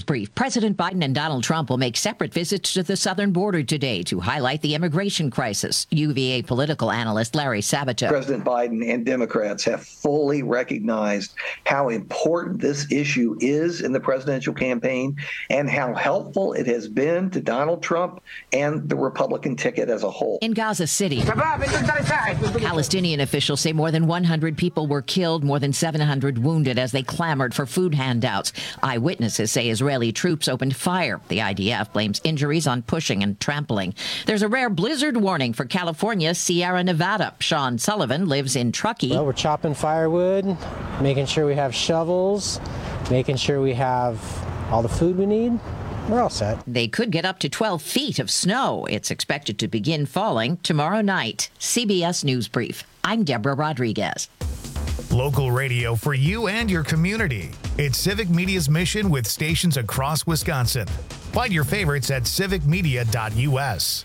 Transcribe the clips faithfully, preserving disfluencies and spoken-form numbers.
Brief. President Biden and Donald Trump will make separate visits to the southern border today to highlight the immigration crisis. U V A political analyst Larry Sabato. President Biden and Democrats have fully recognized how important this issue is in the presidential campaign and how helpful it has been to Donald Trump and the Republican ticket as a whole. In Gaza City, Palestinian officials say more than one hundred people were killed, more than seven hundred wounded as they clamored for food handouts. Eyewitnesses say Israeli troops opened fire. The I D F blames injuries on pushing and trampling. There's a rare blizzard warning for California's Sierra Nevada. Sean Sullivan lives in Truckee. Well, we're chopping firewood, making sure we have shovels, making sure we have all the food we need. We're all set. They could get up to twelve feet of snow. It's expected to begin falling tomorrow night. C B S News Brief. I'm Deborah Rodriguez. Local radio for you and your community. It's Civic Media's mission with stations across Wisconsin. Find your favorites at civic media dot u s.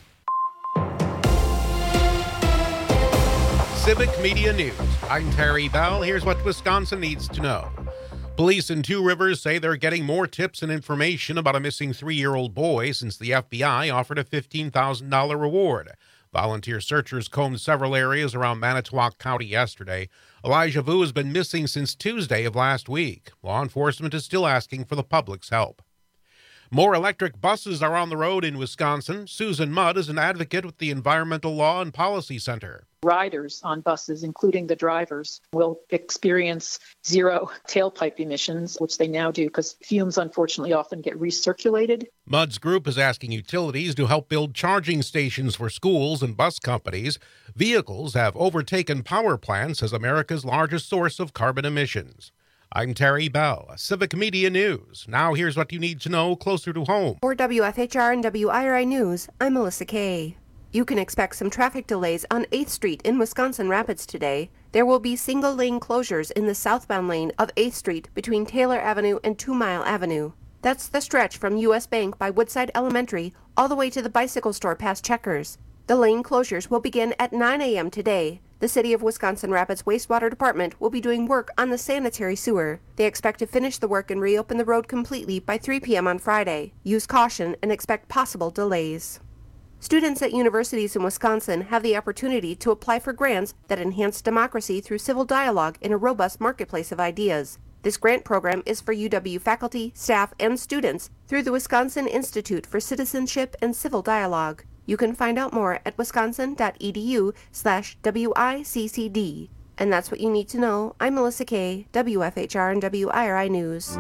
Civic Media News. I'm Terry Bell. Here's what Wisconsin needs to know. Police in Two Rivers say they're getting more tips and information about a missing three-year-old boy since the F B I offered a fifteen thousand dollars reward. Volunteer searchers combed several areas around Manitowoc County yesterday. Elijah Vu has been missing since Tuesday of last week. Law enforcement is still asking for the public's help. More electric buses are on the road in Wisconsin. Susan Mudd is an advocate with the Environmental Law and Policy Center. Riders on buses, including the drivers, will experience zero tailpipe emissions, which they now do because fumes unfortunately often get recirculated. Mudd's group is asking utilities to help build charging stations for schools and bus companies. Vehicles have overtaken power plants as America's largest source of carbon emissions. I'm Terry Bell, Civic Media News. Now here's what you need to know closer to home. For W F H R and W I R I News, I'm Melissa Kay. You can expect some traffic delays on eighth Street in Wisconsin Rapids today. There will be single-lane closures in the southbound lane of eighth Street between Taylor Avenue and Two Mile Avenue. That's the stretch from U S Bank by Woodside Elementary all the way to the bicycle store past Checkers. The lane closures will begin at nine a.m. today. The City of Wisconsin Rapids Wastewater Department will be doing work on the sanitary sewer. They expect to finish the work and reopen the road completely by three p.m. on Friday. Use caution and expect possible delays. Students at universities in Wisconsin have the opportunity to apply for grants that enhance democracy through civil dialogue in a robust marketplace of ideas. This grant program is for U W faculty, staff, and students through the Wisconsin Institute for Citizenship and Civil Dialogue. You can find out more at wisconsin.edu slash WICCD. And that's what you need to know. I'm Melissa Kay, W F H R and W I R I News.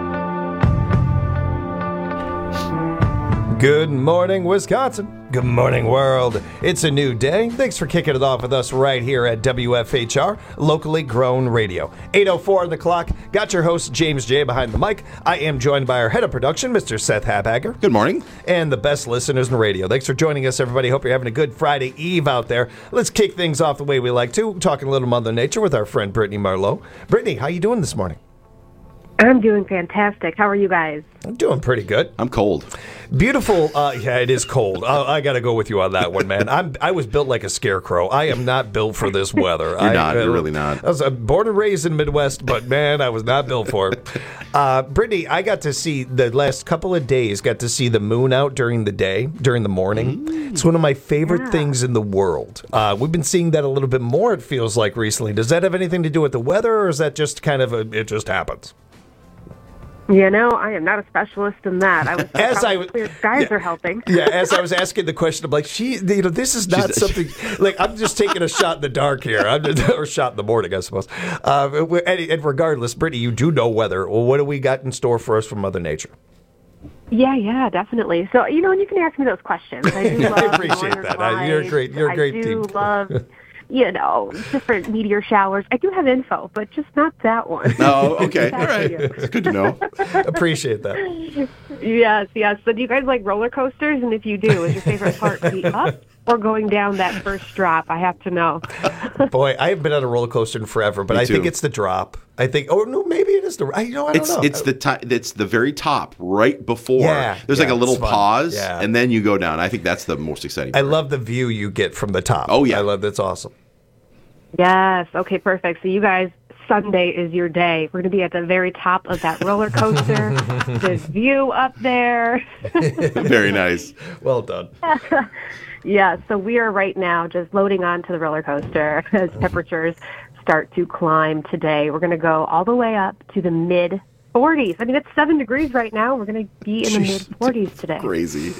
Good morning, Wisconsin. Good morning, world. It's a new day. Thanks for kicking it off with us right here at W F H R, locally grown radio. eight oh four on the clock. Got your host, James J., behind the mic. I am joined by our head of production, Mister Seth Habhager. Good morning. And the best listeners in radio. Thanks for joining us, everybody. Hope you're having a good Friday Eve out there. Let's kick things off the way we like to, talking a little Mother Nature with our friend Brittany Marlowe. Brittany, how you doing this morning? I'm doing fantastic. How are you guys? I'm doing pretty good. I'm cold. Beautiful. Uh, yeah, it is cold. I, I got to go with you on that one, man. I'm. I was built like a scarecrow. I am not built for this weather. You're I, not. Uh, You're really not. I was uh, born and raised in the Midwest, but man, I was not built for it. Uh, Brittany, I got to see the last couple of days. Got to see the moon out during the day, during the morning. Mm. It's one of my favorite yeah. things in the world. Uh, we've been seeing that a little bit more. It feels like recently. Does that have anything to do with the weather, or is that just kind of a, it just happens? You know, I am not a specialist in that. I was as I clear skies yeah, are helping. Yeah, as I was asking the question, I'm like, she, you know, this is not She's, something like I'm just taking a shot in the dark here, I'm just, or shot in the morning, I suppose. Uh, and, and regardless, Brittany, you do know weather. Well, what do we got in store for us from Mother Nature? Yeah, yeah, definitely. So, you know, and you can ask me those questions. I, do love I appreciate that. Lights. You're a great. You're a great I team. do love. You know, different meteor showers. I do have info, but just not that one. Oh, okay. All right. It's good to know. Appreciate that. Yes, yes. So do you guys like roller coasters? And if you do, is your favorite part the up or going down that first drop? I have to know. Boy, I haven't been on a roller coaster in forever, but I think it's the drop. I think, oh, no, maybe it is the, I, you know, I don't it's, know. It's the, t- it's the very top, right before. Yeah, There's yeah, like a little pause, yeah. and then you go down. I think that's the most exciting part. I love the view you get from the top. Oh, yeah. I love that's awesome. Yes. Okay, perfect. So you guys Sunday is your day. We're going to be at the very top of that roller coaster. The view up there. Very nice. Well done. Yeah, so we are right now just loading onto the roller coaster as temperatures start to climb today. We're going to go all the way up to the mid forties. I mean, it's seven degrees right now. We're going to be in the mid forties today. Crazy.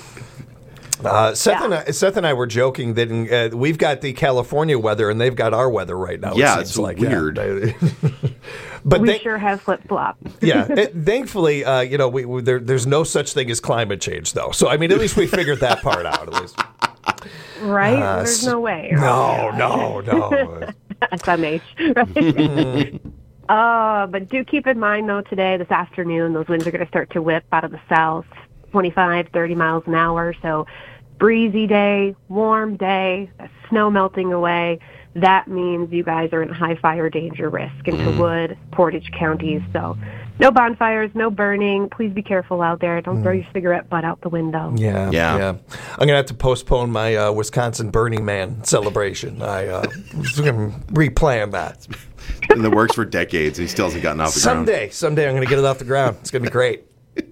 Uh, Seth, Yeah. and I, Seth and I were joking that uh, we've got the California weather and they've got our weather right now. Yeah, it it's seems like. weird. Yeah. But we they, sure have flip-flops. yeah, it, thankfully, uh, you know, we, we, there, there's no such thing as climate change, though. So, I mean, at least we figured that part out, at least. Right? Uh, There's no way. No, no, no. S M H. Right? uh, but do keep in mind, though, today, this afternoon, those winds are going to start to whip out of the south, twenty-five, thirty miles an hour. So breezy day, warm day, snow melting away. That means you guys are in high fire danger risk into mm. Wood, Portage counties. So no bonfires, no burning. Please be careful out there. Don't mm. throw your cigarette butt out the window. Yeah, yeah. yeah. I'm going to have to postpone my uh, Wisconsin Burning Man celebration. I uh, was going to replan that. It's been in the works for decades, and he still hasn't gotten off the someday, ground. Someday I'm going to get it off the ground. It's going to be great.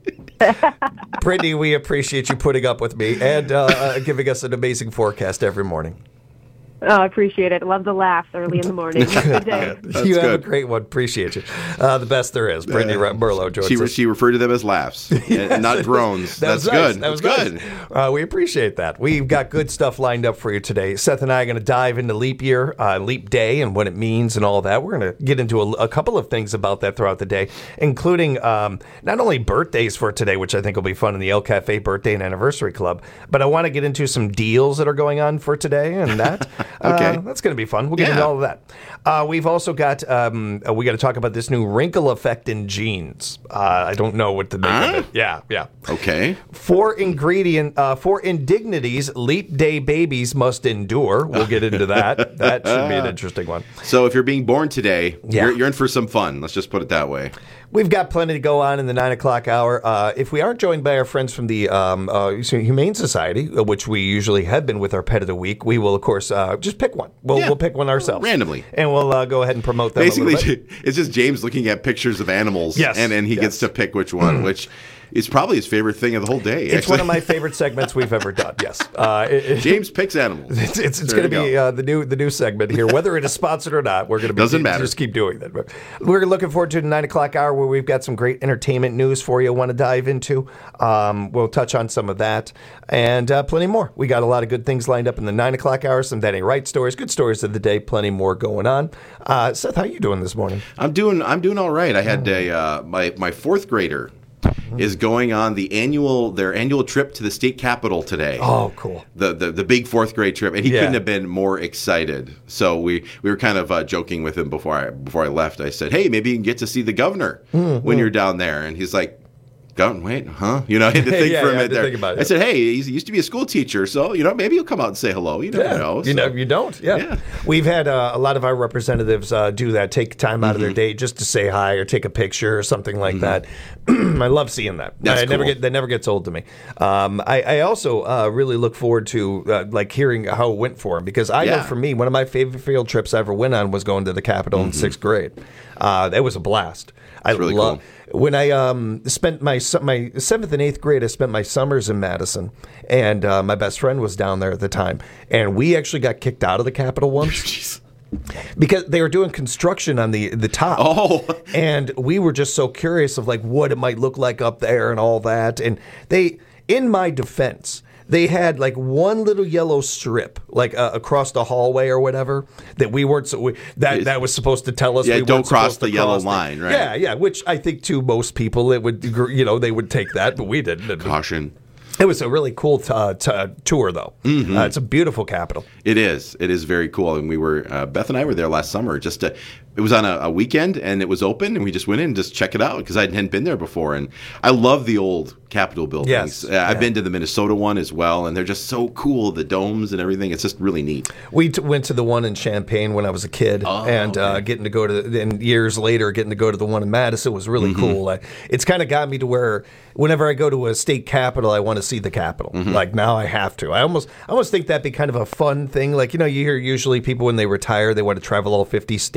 Brittany, we appreciate you putting up with me and uh, uh, giving us an amazing forecast every morning. Oh, I appreciate it. Love the laughs early in the morning. Good day. You have good. a great one. Appreciate you. Uh, the best there is. Brittany uh, Merlo joins she, us. She referred to them as laughs and, yes. and not drones. That That's was nice. good. That was That's good. good. Uh, we appreciate that. We've got good stuff lined up for you today. Seth and I are going to dive into leap year, uh, leap day, and what it means and all that. We're going to get into a, a couple of things about that throughout the day, including um, not only birthdays for today, which I think will be fun in the El Cafe Birthday and Anniversary Club, but I want to get into some deals that are going on for today and that. Okay. Uh, that's going to be fun. We'll get Yeah. into all of that. Uh, we've also got, um, uh, we got to talk about this new wrinkle effect in jeans. Uh, I don't know what to make Huh? of it. Yeah, yeah. Okay. Four ingredient, uh, four indignities leap day babies must endure. We'll get into that. That should be an interesting one. So if you're being born today, Yeah. you're, you're in for some fun. Let's just put it that way. We've got plenty to go on in the nine o'clock hour. Uh, if we aren't joined by our friends from the um, uh, Humane Society, which we usually have been with our pet of the week, we will, of course, uh, just pick one. We'll, Yeah. we'll pick one ourselves. Randomly. And we'll uh, go ahead and promote them a little Basically, bit. it's just James looking at pictures of animals, Yes. and, and he Yes. gets to pick which one, which is probably his favorite thing of the whole day. It's actually. one of my favorite segments we've ever done. Yes, uh, it, it, James picks animals. It's it's, it's There going to you be go. uh, the new the new segment here, whether it is sponsored or not. We're going to be Doesn't matter. Just keep doing that. But we're looking forward to the nine o'clock hour where we've got some great entertainment news for you. Want to dive into? Um, we'll touch on some of that and uh, plenty more. We got a lot of good things lined up in the nine o'clock hour. Some Danny Wright stories, good stories of the day. Plenty more going on. Uh, Seth, how you doing this morning? I'm doing I'm doing all right. I had a uh, my my fourth grader is going on the annual their annual trip to the state capitol today. Oh, cool. The the, the big fourth grade trip, and he Yeah. couldn't have been more excited. So we, we were kind of uh, joking with him before I before I left. I said, "Hey, maybe you can get to see the governor Mm-hmm. when you're down there." And he's like, "Governor, wait, huh?" You know, I had to think Yeah, for a yeah, I had minute to there. think about it. I said, "Hey, he used to be a school teacher, so you know maybe he'll come out and say hello. You never Yeah, know." you So- know, you don't. Yeah, Yeah. we've had uh, a lot of our representatives uh, do that. Take time out of Mm-hmm. their day just to say hi or take a picture or something like that. I love seeing that. That's I never cool. get that never gets old to me. Um, I, I also uh, really look forward to uh, like hearing how it went for him because I know Yeah. for me one of my favorite field trips I ever went on was going to the Capitol in sixth grade. Uh, that was a blast. I really love. When I um, spent my su- my seventh and eighth grade, I spent my summers in Madison, and uh, my best friend was down there at the time, and we actually got kicked out of the Capitol once because they were doing construction on the the top. Oh. And we were just so curious of like what it might look like up there and all that. And they, in my defense, they had like one little yellow strip like uh, across the hallway or whatever that we weren't so we, that that was supposed to tell us Yeah, we don't weren't cross supposed to the yellow cross line, right? Yeah, yeah. Which I think to most people it would you know they would take that, but we didn't. Caution. It was a really cool t- uh, t- tour, though. Mm-hmm. Uh, it's a beautiful Capitol. It is. It is very cool. And we were, uh, Beth and I were there last summer just to, it was on a, a weekend and it was open and we just went in and just check it out because I hadn't been there before. And I love the old Capitol buildings. Yes. Uh, I've Yeah. been to the Minnesota one as well and they're just so cool, the domes and everything. It's just really neat. We t- went to the one in Champaign when I was a kid, Oh, and uh, okay. getting to go to, the, and years later, getting to go to the one in Madison was really Mm-hmm. cool. I, it's kind of got me to where whenever I go to a state capitol, I want to see the Capitol. Mm-hmm. Like now, I have to. I almost, I almost think that'd be kind of a fun thing. Like you know, you hear usually people when they retire, they want to travel all fifty states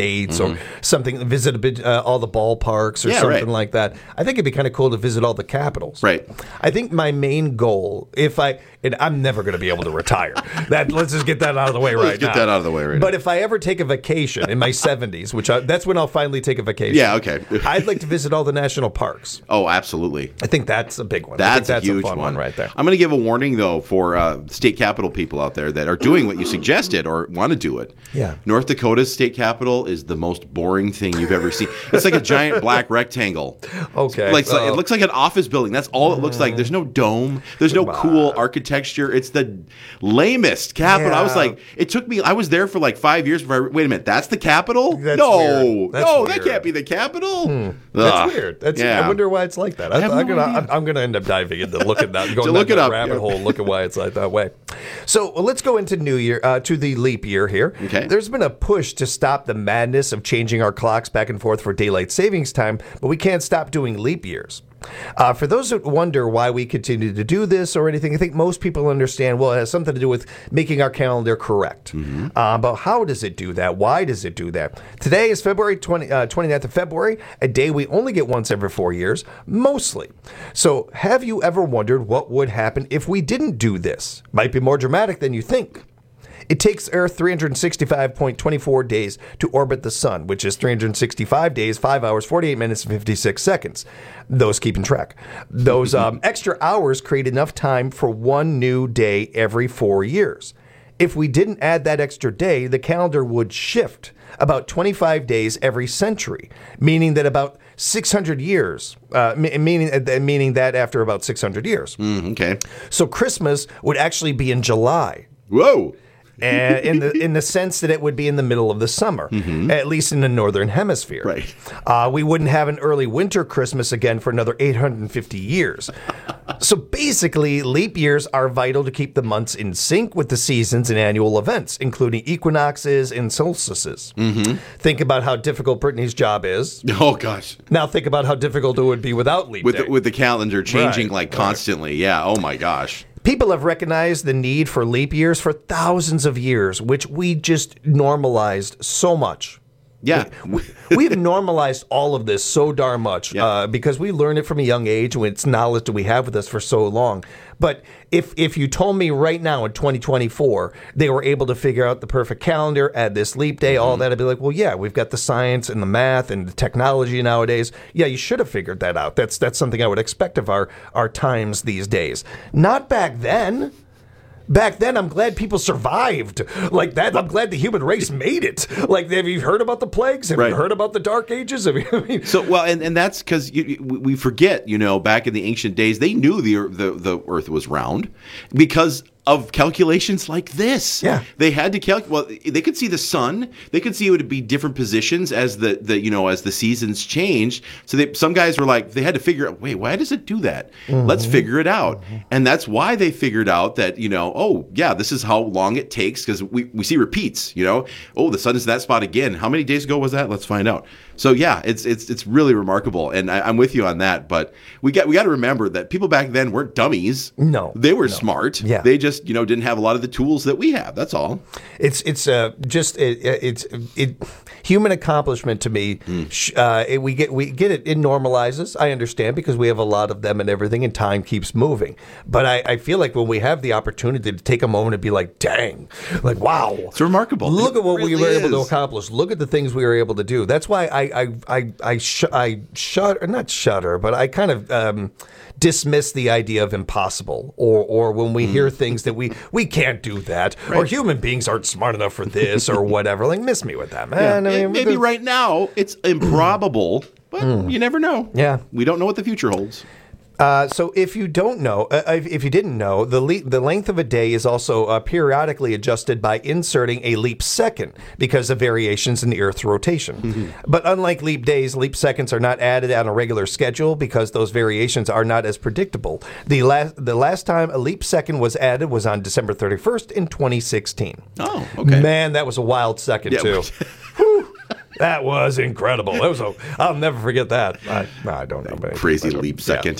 or something, visit a bit, uh, all the ballparks or Yeah, something right. like that. I think it'd be kind of cool to visit all the capitals. Right. I think my main goal, if I, and I'm never going to be able to retire. That let's just get that out of the way right Let's get now. that out of the way right But now. if I ever take a vacation in my seventies, which I, that's when I'll finally take a vacation. Yeah, okay. I'd like to visit all the national parks. Oh, absolutely. I think that's a big one. I That's, think that's a huge fun one. right there. I'm going to give a warning, though, for uh, state capital people out there that are doing what you suggested or want to do it. Yeah. North Dakota's state capital is the most boring thing you've ever seen. It's like a giant black rectangle. Okay. Like, Oh. It looks like an office building. That's all it looks like. There's no dome. There's no cool architecture. It's the lamest capital. I was Yeah. like, it took me, I was there for like five years before I, wait a minute, that's the capital? That's no. weird. That's no, weird. that can't be the capital. Ugh. That's weird. That's, Yeah. I wonder why it's like that. I, have I'm no gonna idea. I'm, I'm gonna end up diving into look at that, going To look down it that up, rabbit yeah. hole, look at why it's like that way. So well, let's go into New Year uh, to the leap year here. Okay. There's been a push to stop the madness of changing our clocks back and forth for daylight savings time, but we can't stop doing leap years. Uh, for those that wonder why we continue to do this or anything, I think most people understand, well, it has something to do with making our calendar correct. Uh, but how does it do that? Why does it do that? Today is February twentieth, uh, twenty-ninth of February, a day we only get once every four years, mostly. So have you ever wondered what would happen if we didn't do this? Might be more dramatic than you think. It takes Earth three hundred sixty-five point two four days to orbit the sun, which is three hundred sixty-five days, five hours, forty-eight minutes, and fifty-six seconds. Those keeping track. Those um, extra hours create enough time for one new day every four years. If we didn't add that extra day, the calendar would shift about twenty-five days every century, meaning that about six hundred years, uh, meaning, uh, meaning that after about six hundred years. Mm, okay. So Christmas would actually be in July. Whoa. And in the in the sense that it would be in the middle of the summer, at least in the northern hemisphere. Right. Uh, we wouldn't have an early winter Christmas again for another eight hundred fifty years. So basically, leap years are vital to keep the months in sync with the seasons and annual events, including equinoxes and solstices. Mm-hmm. Think about how difficult Brittany's job is. Oh, gosh. Now think about how difficult it would be without leap With day. the, with the calendar changing Right, like right. constantly. Yeah. Oh, my gosh. People have recognized the need for leap years for thousands of years, which we just normalized so much. Yeah. We, we've normalized all of this so darn much Yeah. uh, because we learned it from a young age when it's knowledge that we have with us for so long. But if if you told me right now in twenty twenty-four they were able to figure out the perfect calendar, add this leap day, all that, I'd be like, well, yeah, we've got the science and the math and the technology nowadays. Yeah, you should have figured that out. That's that's something I would expect of our, our times these days. Not back then. Back then, I'm glad people survived like that. I'm glad the human race made it. Like, have you heard about the plagues? Have Right. you heard about the Dark Ages? Have you, I mean, So well, and, and that's because we forget, you know, back in the ancient days, they knew the the the Earth was round because of calculations like this. Yeah. They had to calculate. Well, they could see the sun. They could see it would be different positions as the, the you know as the seasons changed. So they, some guys were like, they had to figure out, wait, why does it do that? Mm-hmm. Let's figure it out. And that's why they figured out that, you know, oh yeah, this is how long it takes because we, we see repeats. You know, oh, the sun is that spot again. How many days ago was that? Let's find out. So yeah, it's it's it's really remarkable, and I, I'm with you on that. But we got we got to remember that people back then weren't dummies. No, they were no. smart. Yeah. They just you know didn't have a lot of the tools that we have. That's all. It's it's uh, just it, it's it human accomplishment to me. Sh Uh, it, we get we get it. It normalizes. I understand because we have a lot of them and everything, and time keeps moving. But I, I feel like when we have the opportunity to take a moment and be like, "Dang, like wow, it's remarkable. Look It at what really we were able to is. accomplish. Look at the things we were able to do." That's why I I I I sh I shudder, not shudder, but I kind of um, dismiss the idea of impossible, or or when we hear things that we we can't do that, or human beings aren't smart enough for this, or whatever. Like, miss me with that, man. Yeah. I mean, Maybe the- right now it's improbable, but you never know. Yeah. We don't know what the future holds. Uh, so if you don't know, uh, if if you didn't know, the le the length of a day is also uh, periodically adjusted by inserting a leap second because of variations in the Earth's rotation. Mm-hmm. But unlike leap days, leap seconds are not added on a regular schedule because those variations are not as predictable. The last the last time a leap second was added was on December thirty-first in twenty sixteen. Oh, okay. Man, that was a wild second Yeah. too. Whew. That was incredible. That was a, I'll never forget that. I, I don't know. But Crazy but, leap yeah. second.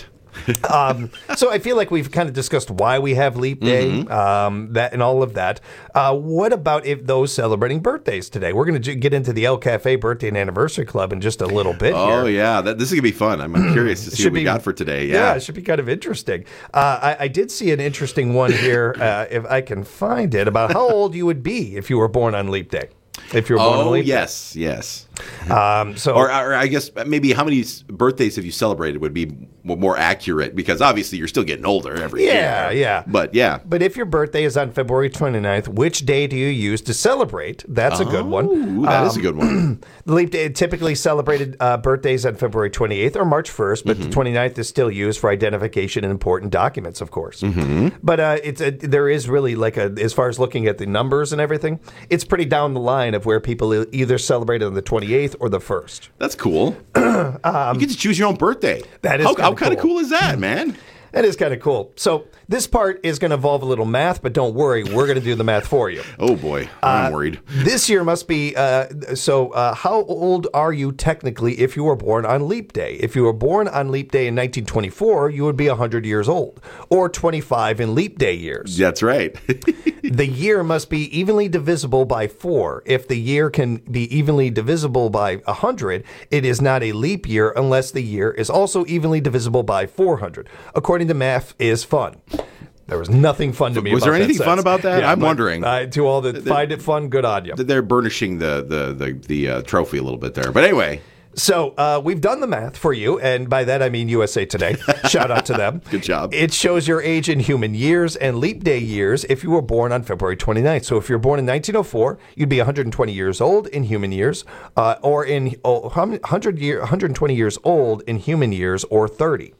um, so I feel like we've kind of discussed why we have Leap Day, mm-hmm. um, that and all of that. Uh, what about if those celebrating birthdays today? We're going to j- get into the El Cafe Birthday and Anniversary Club in just a little bit. Oh here. yeah, that, this is going to be fun. I'm, I'm curious to see what we be, got for today. Yeah. yeah, it should be kind of interesting. Uh, I, I did see an interesting one here, uh, if I can find it, about how old you would be if you were born on Leap Day. If you're born oh, on Leap yes, Day. yes. Um, so, or, or I guess maybe how many birthdays have you celebrated would be more accurate, because obviously you're still getting older every yeah, year. Yeah, yeah. But yeah. But if your birthday is on February twenty-ninth, which day do you use to celebrate? That's oh, a good one. That um, is a good one. The Leap Day typically celebrated uh, birthdays on February twenty-eighth or March first, but mm-hmm. the twenty-ninth is still used for identification and important documents, of course. Mm-hmm. But uh, it's a, there is really like a, as far as looking at the numbers and everything, it's pretty down the line of where people either celebrate on the twenty-eighth or the first. That's cool. um, you get to choose your own birthday. That is how, kinda how kind of cool. cool is that, man? That is kind of cool. So this part is going to involve a little math, but don't worry, we're going to do the math for you. Oh boy, I'm uh, worried. This year must be, uh, so uh, how old are you technically if you were born on Leap Day? If you were born on Leap Day in nineteen twenty-four, you would be one hundred years old, or twenty-five in Leap Day years. That's right. The year must be evenly divisible by four. If the year can be evenly divisible by one hundred, it is not a leap year unless the year is also evenly divisible by four hundred. According to Math is Fun. There was nothing fun to me was about that. Was there anything sense. fun about that? Yeah, I'm but, wondering. Uh, to all that find it fun, good on you. They're burnishing the the the, the uh, trophy a little bit there. But anyway. So uh, we've done the math for you, and by that I mean U S A Today. Shout out to them. Good job. It shows your age in human years and Leap Day years if you were born on February twenty-ninth. So if you're born in nineteen oh four, you'd be one hundred twenty years old in human years, uh, or in oh, one hundred year, one hundred twenty years old in human years, or thirty.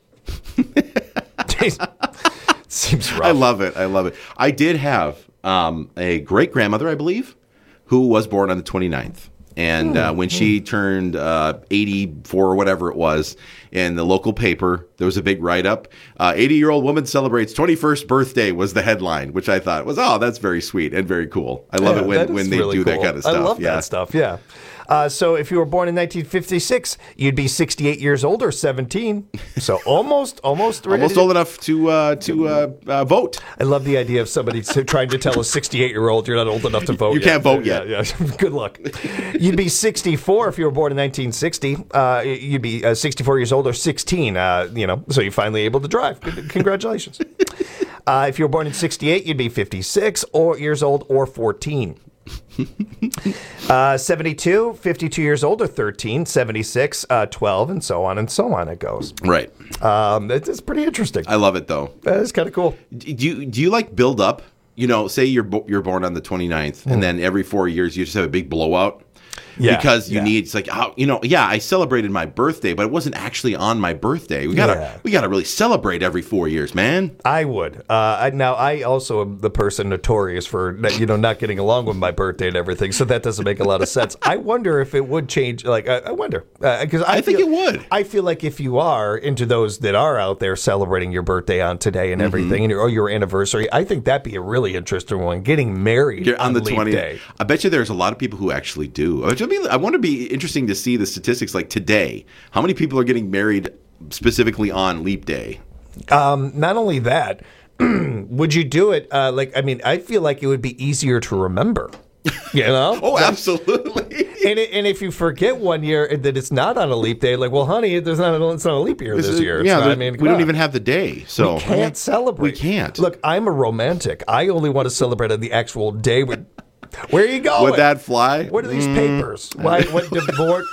Seems rough. I love it. I love it. I did have um, a great-grandmother, I believe, who was born on the twenty-ninth. And uh, when she turned uh, eighty-four or whatever it was, in the local paper, there was a big write-up. Uh, eighty-year-old woman celebrates twenty-first birthday was the headline, which I thought was, oh, that's very sweet and very cool. I love yeah, it when, when they really do cool. that kind of stuff. I love yeah. that stuff, yeah. Uh, so if you were born in nineteen fifty-six, you'd be sixty-eight years old or seventeen. So almost, almost, almost old enough to uh, to uh, uh, vote. I love the idea of somebody trying to tell a sixty-eight-year-old you're not old enough to vote. You yet. can't vote yeah, yet. Yeah, good luck. You'd be sixty-four if you were born in nineteen sixty. Uh, you'd be uh, sixty-four years old or sixteen. Uh, you know, so you're finally able to drive. Congratulations. uh, if you were born in sixty-eight, you'd be fifty-six or years old or fourteen. uh, seventy-two, fifty-two years old or thirteen, seventy-six, uh, twelve, and so on and so on it goes. Right. Um, it's, it's pretty interesting. I love it, though. That is kind of cool. Do you, do you like build up? You know, say you're bo- you're born on the twenty-ninth, mm. and then every four years you just have a big blowout. Yeah, because you yeah. need, it's like, oh, you know, yeah, I celebrated my birthday, but it wasn't actually on my birthday. We gotta, yeah. we gotta really celebrate every four years, man. I would. Uh, I, now, I also am the person notorious for, you know, not getting along with my birthday and everything, so that doesn't make a lot of sense. I wonder if it would change. Like, I, I wonder because uh, I, I think feel, it would. I feel like if you are into those that are out there celebrating your birthday on today and everything, mm-hmm. and your, or your anniversary, I think that'd be a really interesting one. Getting married You're on, on the twentieth day. I bet you there's a lot of people who actually do. I mean, I want to be interesting to see the statistics like today. How many people are getting married specifically on Leap Day? Um, not only that, would you do it? Uh, like, I mean, I feel like it would be easier to remember. You know? Oh, absolutely. And and if you forget one year that it's not on a leap day, like, well, honey, there's not a, it's not a leap year this, this year. Yeah, not, I mean, we don't on. even have the day, so we can't I mean, celebrate. We can't. Look, I'm a romantic. I only want to celebrate on the actual day. With, where are you going? Would that fly? What are these mm. papers? Why? What divorce?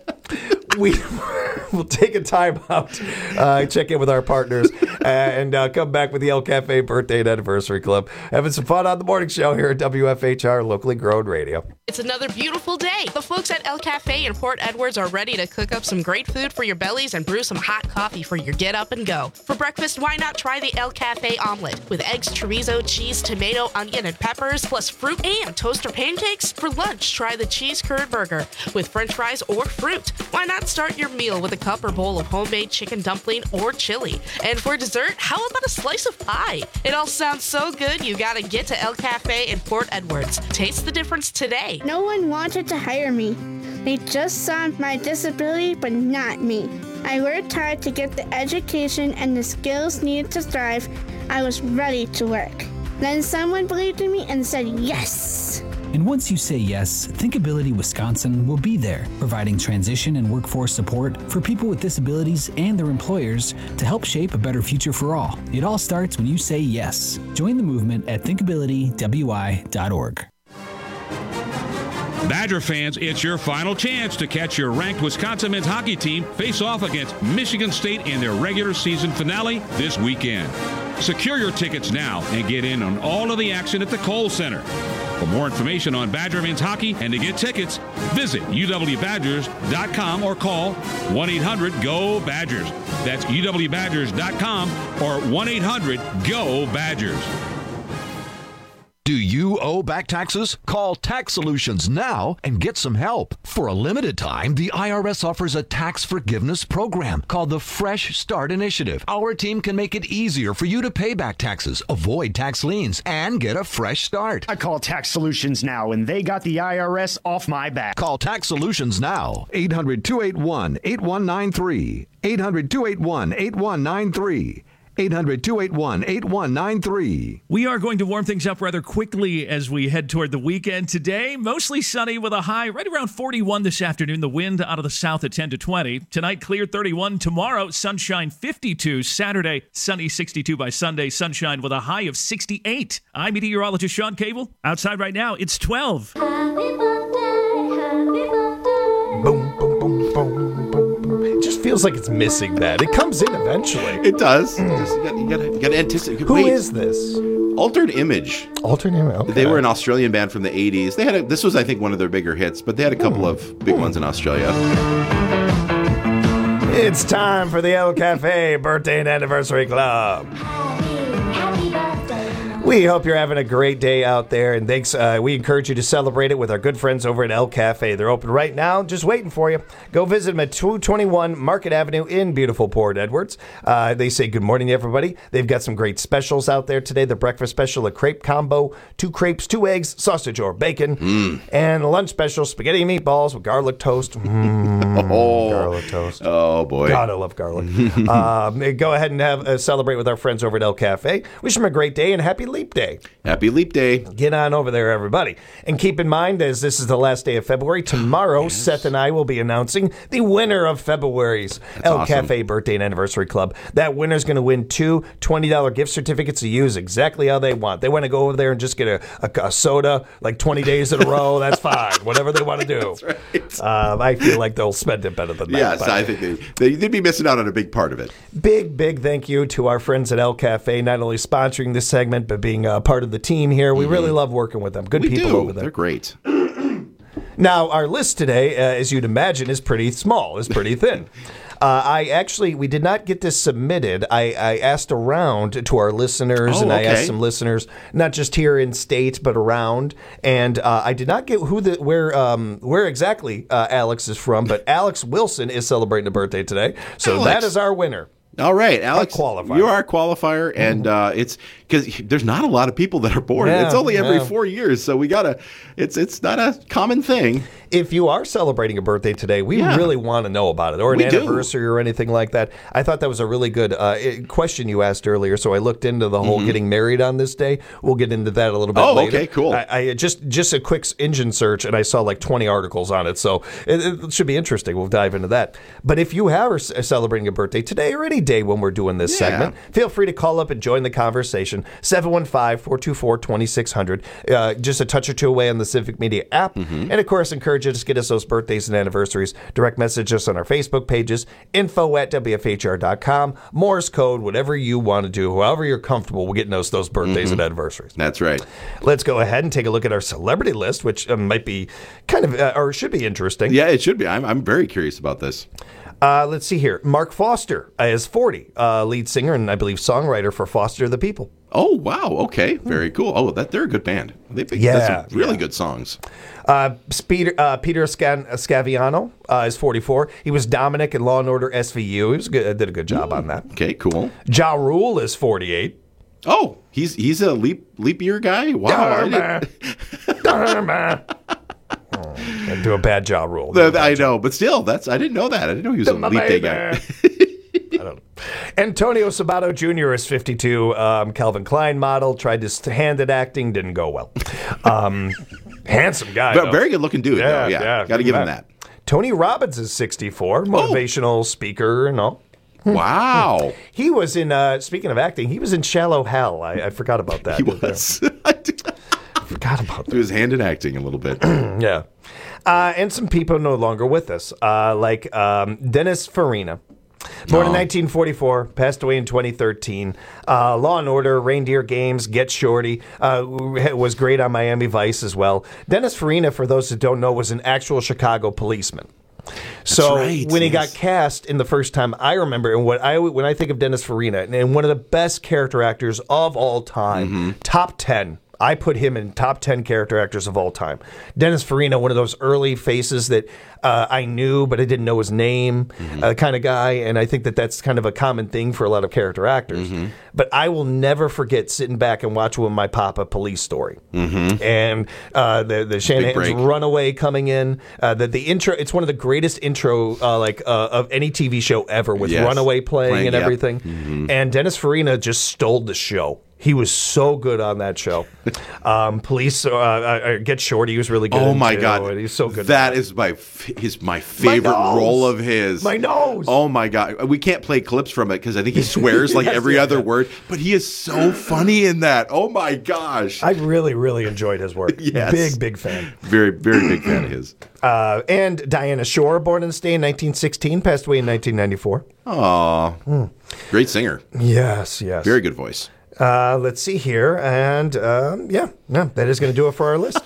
We will take a time out, uh, check in with our partners, and uh, come back with the El Cafe Birthday and Anniversary Club. Having some fun on the morning show here at W F H R, locally grown radio. It's another beautiful day. The folks at El Cafe in Port Edwards are ready to cook up some great food for your bellies and brew some hot coffee for your get up and go. For breakfast, why not try the El Cafe omelet with eggs, chorizo, cheese, tomato, onion, and peppers, plus fruit and toaster pancakes? For lunch, try the cheese curd burger with french fries or fruit. Why not start your meal with a cup or bowl of homemade chicken dumpling or chili? And for dessert, how about a slice of pie? It all sounds so good, you gotta get to El Cafe in Port Edwards. Taste the difference today. No one wanted to hire me. They just saw my disability, but not me. I worked hard to get the education and the skills needed to thrive. I was ready to work. Then someone believed in me and said yes. And once you say yes, Thinkability Wisconsin will be there, providing transition and workforce support for people with disabilities and their employers to help shape a better future for all. It all starts when you say yes. Join the movement at thinkability w i dot org. Badger fans, it's your final chance to catch your ranked Wisconsin men's hockey team face off against Michigan State in their regular season finale this weekend. Secure your tickets now and get in on all of the action at the Kohl Center. For more information on Badger men's hockey and to get tickets, visit u w badgers dot com or call one eight hundred G O Badgers. That's u w badgers dot com or one eight hundred G O Badgers. Do you owe back taxes? Call Tax Solutions now and get some help. For a limited time, the I R S offers a tax forgiveness program called the Fresh Start Initiative. Our team can make it easier for you to pay back taxes, avoid tax liens, and get a fresh start. I call Tax Solutions now, and they got the I R S off my back. Call Tax Solutions now. eight hundred, two eight one, eight one nine three. eight hundred, two eight one, eight one nine three. eight hundred, two eight one, eight one nine three. We are going to warm things up rather quickly as we head toward the weekend today. Mostly sunny with a high right around forty-one this afternoon. The wind out of the south at ten to twenty. Tonight, clear thirty-one. Tomorrow, sunshine fifty-two. Saturday, sunny sixty-two by Sunday. Sunshine with a high of sixty-eight. I'm meteorologist Sean Cable. Outside right now, it's twelve. Boom, boom, boom, boom. It just feels like it's missing that. It comes in eventually. It does. Mm. Just, you got you got you got to anticipate. Who Wait. is this? Altered Image. Altered Image. Okay. They were an Australian band from the eighties. They had a, this was, I think, one of their bigger hits, but they had a couple mm. of big mm. ones in Australia. It's time for the El Cafe Birthday and Anniversary Club. We hope you're having a great day out there, and thanks. Uh, we encourage you to celebrate it with our good friends over at El Cafe. They're open right now, just waiting for you. Go visit them at two twenty-one Market Avenue in beautiful Port Edwards. Uh, they say good morning to everybody. They've got some great specials out there today. The breakfast special, a crepe combo, two crepes, two eggs, sausage or bacon, mm. and a lunch special, spaghetti and meatballs with garlic toast. Mm, oh, garlic toast. Oh, boy. God, I love garlic. um, go ahead and have uh, celebrate with our friends over at El Cafe. Wish them a great day and happy Leap Day. Happy Leap Day. Get on over there, everybody. And keep in mind, as this is the last day of February, tomorrow, yes. Seth and I will be announcing the winner of February's That's El awesome. Cafe Birthday and Anniversary Club. That winner's going to win two twenty dollars gift certificates to use exactly how they want. They want to go over there and just get a, a, a soda like twenty days in a row. That's fine. Whatever they want to do. That's right. Um, I feel like they'll spend it better than that. Yes, I think they, they, they'd be missing out on a big part of it. Big, big thank you to our friends at El Cafe, not only sponsoring this segment, but being a part of the team here. We mm-hmm. really love working with them. Good we people do. over there. They're great. Now, our list today, uh, as you'd imagine, is pretty small, is pretty thin. Uh, I actually, we did not get this submitted. I, I asked around to our listeners, oh, and I okay. asked some listeners, not just here in state, but around. And uh, I did not get who the where um, where exactly uh, Alex is from, but Alex Wilson is celebrating a birthday today. So Alex. That is our winner. All right, Alex, qualifier. You are a qualifier, and uh, it's because there's not a lot of people that are born. Yeah, it's only every yeah. four years, so we gotta. It's it's not a common thing. If you are celebrating a birthday today, we yeah. really want to know about it, or an we anniversary do. or anything like that. I thought that was a really good uh, question you asked earlier, so I looked into the whole mm-hmm. getting married on this day. We'll get into that a little bit oh, later. okay, cool. I, I just just a quick engine search, and I saw like twenty articles on it, so it, it should be interesting. We'll dive into that. But if you are celebrating a birthday today or any day when we're doing this yeah. segment, feel free to call up and join the conversation. seven one five, four two four, two six zero zero. Uh, just a touch or two away on the Civic Media app. Mm-hmm. And, of course, encourage you to get us those birthdays and anniversaries. Direct message us on our Facebook pages, info at W F H R dot com, Morse code, whatever you want to do, however you're comfortable with getting us those birthdays mm-hmm. and anniversaries. That's right. Let's go ahead and take a look at our celebrity list, which uh, might be kind of, uh, or should be interesting. Yeah, it should be. I'm, I'm very curious about this. Uh, let's see here. Mark Foster uh, is forty, uh, lead singer and I believe songwriter for Foster the People. Oh, wow. Okay. Very cool. Oh, that they're a good band. They've yeah, some really yeah. good songs. Uh, Peter, uh, Peter Scan- Scaviano uh, is forty-four. He was Dominic in Law and Order S V U. He was good, did a good job mm, on that. Okay, cool. Ja Rule is forty-eight. Oh, he's he's a leap leap year guy? Wow. Dharma. Dharma. And do a bad jaw rule. The, I know, but still, that's I didn't know that. I didn't know he was a leap day guy. I don't know. Antonio Sabato Junior is fifty-two. Um, Calvin Klein model. Tried to hand at acting. Didn't go well. Um, handsome guy. But very good looking dude. Yeah, though. yeah. yeah. Got to give him that. Tony Robbins is sixty-four. Motivational oh. speaker and all. Wow. He was in, uh, speaking of acting, he was in Shallow Hell. I, I forgot about that. He was. I forgot about that. He was hand in acting a little bit. Yeah. Uh, and some people no longer with us, uh, like um, Dennis Farina. Born oh. in nineteen forty-four, passed away in twenty thirteen. Uh, Law and Order, Reindeer Games, Get Shorty, uh, was great on Miami Vice as well. Dennis Farina, for those that don't know, was an actual Chicago policeman. So right, when yes. he got cast in the first time, I remember, and what I when I think of Dennis Farina, and one of the best character actors of all time, mm-hmm. top ten. I put him in top ten character actors of all time. Dennis Farina, one of those early faces that uh, I knew, but I didn't know his name, mm-hmm. uh, kind of guy. And I think that that's kind of a common thing for a lot of character actors. Mm-hmm. But I will never forget sitting back and watching with my papa Police Story. Mm-hmm. And uh, the, the Shanahan's Runaway coming in. Uh, the, the intro, it's one of the greatest intro uh, like uh, of any T V show ever with yes. Runaway playing, playing and yep. everything. Mm-hmm. And Dennis Farina just stole the show. He was so good on that show. Um, police, uh, uh, Get Shorty was really good. Oh my too. God, he's so good. That is my his my favorite my role of his. My nose. Oh my God, we can't play clips from it because I think he swears like yes, every yeah, other yeah. word. But he is so funny in that. Oh my gosh, I really, really enjoyed his work. Yes, big, big fan. Very, very big fan of his. Uh, and Diana Shore, born in the state in nineteen sixteen, passed away in nineteen ninety-four. Aw, mm. Great singer. Yes, yes, very good voice. Uh, let's see here. And um, yeah, no, that is going to do it for our list.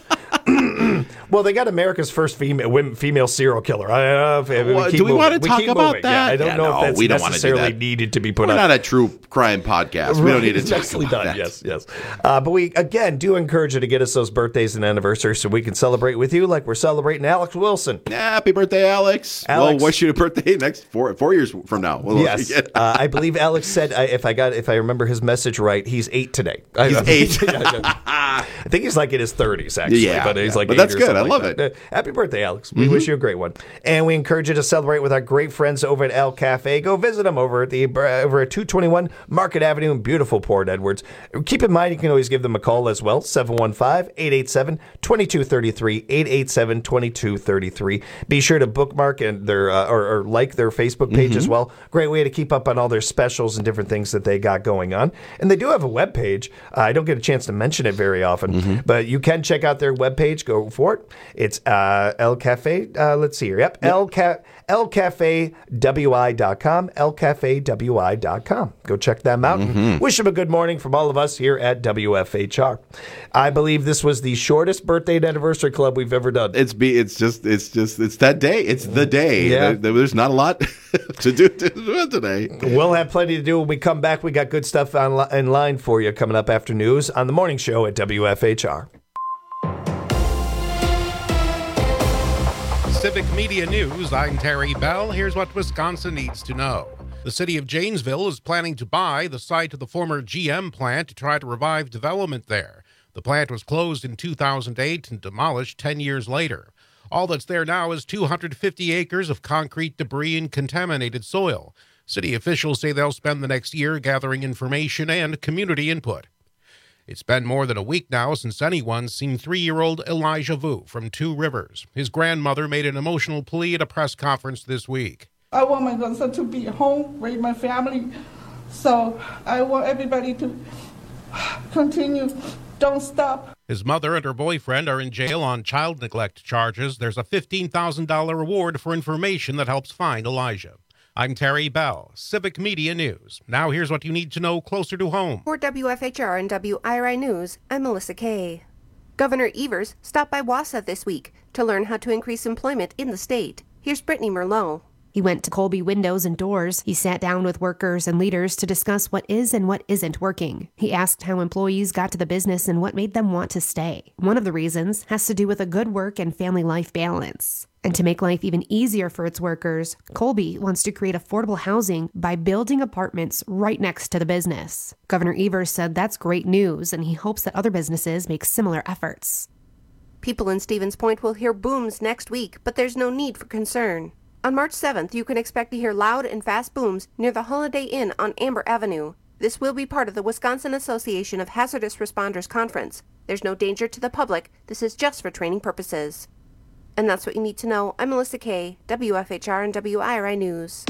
Well, they got America's first female women, female serial killer. I don't know if, if well, we keep do we moving. want to we talk about moving. that? Yeah, I don't yeah, know no, if that's we don't necessarily do needed to be put We're on. We're not a true crime podcast. We right, don't need to it's talk nicely about done. that. Yes, yes. Uh, but we, again, do encourage you to get us those birthdays and anniversaries so we can celebrate with you like we're celebrating Alex Wilson. Happy birthday, Alex. Alex. We'll wish you a birthday next four, four years from now. We'll yes. uh, I believe Alex said, uh, if I got, if I remember his message right, he's eight today. He's I, eight. I think he's like in his thirties, actually. Yeah, but he's yeah. like but eight that's or good. I like love that. it. Uh, happy birthday, Alex. We mm-hmm. wish you a great one. And we encourage you to celebrate with our great friends over at El Cafe. Go visit them over at the over at two twenty-one Market Avenue in beautiful Port Edwards. Keep in mind, you can always give them a call as well, seven one five, eight eight seven, two two three three, eight eight seven, two two three three. Be sure to bookmark and their uh, or, or like their Facebook page mm-hmm. as well. Great way to keep up on all their specials and different things that they got going on. And they do have a webpage. Uh, I don't get a chance to mention it very often, mm-hmm. but you can check out their webpage. Go for it. It's uh, El Cafe. Uh, let's see here. Yep. yep. El Ca- el cafe w i dot com. el cafe w i dot com. Go check them out. Mm-hmm. Wish them a good morning from all of us here at W F H R. I believe this was the shortest birthday and anniversary club we've ever done. It's be. It's just. It's just. It's that day. It's the day. Yeah. There, there's not a lot to do, to do today. We'll have plenty to do when we come back. We got good stuff on, in line for you coming up after news on the morning show at W F H R. Civic Media News, I'm Terry Bell. Here's what Wisconsin needs to know. The city of Janesville is planning to buy the site of the former G M plant to try to revive development there. The plant was closed in two thousand eight and demolished ten years later. All that's there now is two hundred fifty acres of concrete debris and contaminated soil. City officials say they'll spend the next year gathering information and community input. It's been more than a week now since anyone's seen three-year-old Elijah Vu from Two Rivers. His grandmother made an emotional plea at a press conference this week. I want my grandson to be home, raise my family, so I want everybody to continue. Don't stop. His mother and her boyfriend are in jail on child neglect charges. There's a fifteen thousand dollars reward for information that helps find Elijah. I'm Terry Bell, Civic Media News. Now here's what you need to know closer to home. For W F H R and W I R I News, I'm Melissa Kay. Governor Evers stopped by Wausau this week to learn how to increase employment in the state. Here's Brittany Merlot. He went to Colby Windows and Doors. He sat down with workers and leaders to discuss what is and what isn't working. He asked how employees got to the business and what made them want to stay. One of the reasons has to do with a good work and family life balance. And to make life even easier for its workers, Colby wants to create affordable housing by building apartments right next to the business. Governor Evers said that's great news, and he hopes that other businesses make similar efforts. People in Stevens Point will hear booms next week, but there's no need for concern. On March seventh, you can expect to hear loud and fast booms near the Holiday Inn on Amber Avenue. This will be part of the Wisconsin Association of Hazardous Responders Conference. There's no danger to the public. This is just for training purposes. And that's what you need to know. I'm Melissa Kay, W F H R and W I R I News.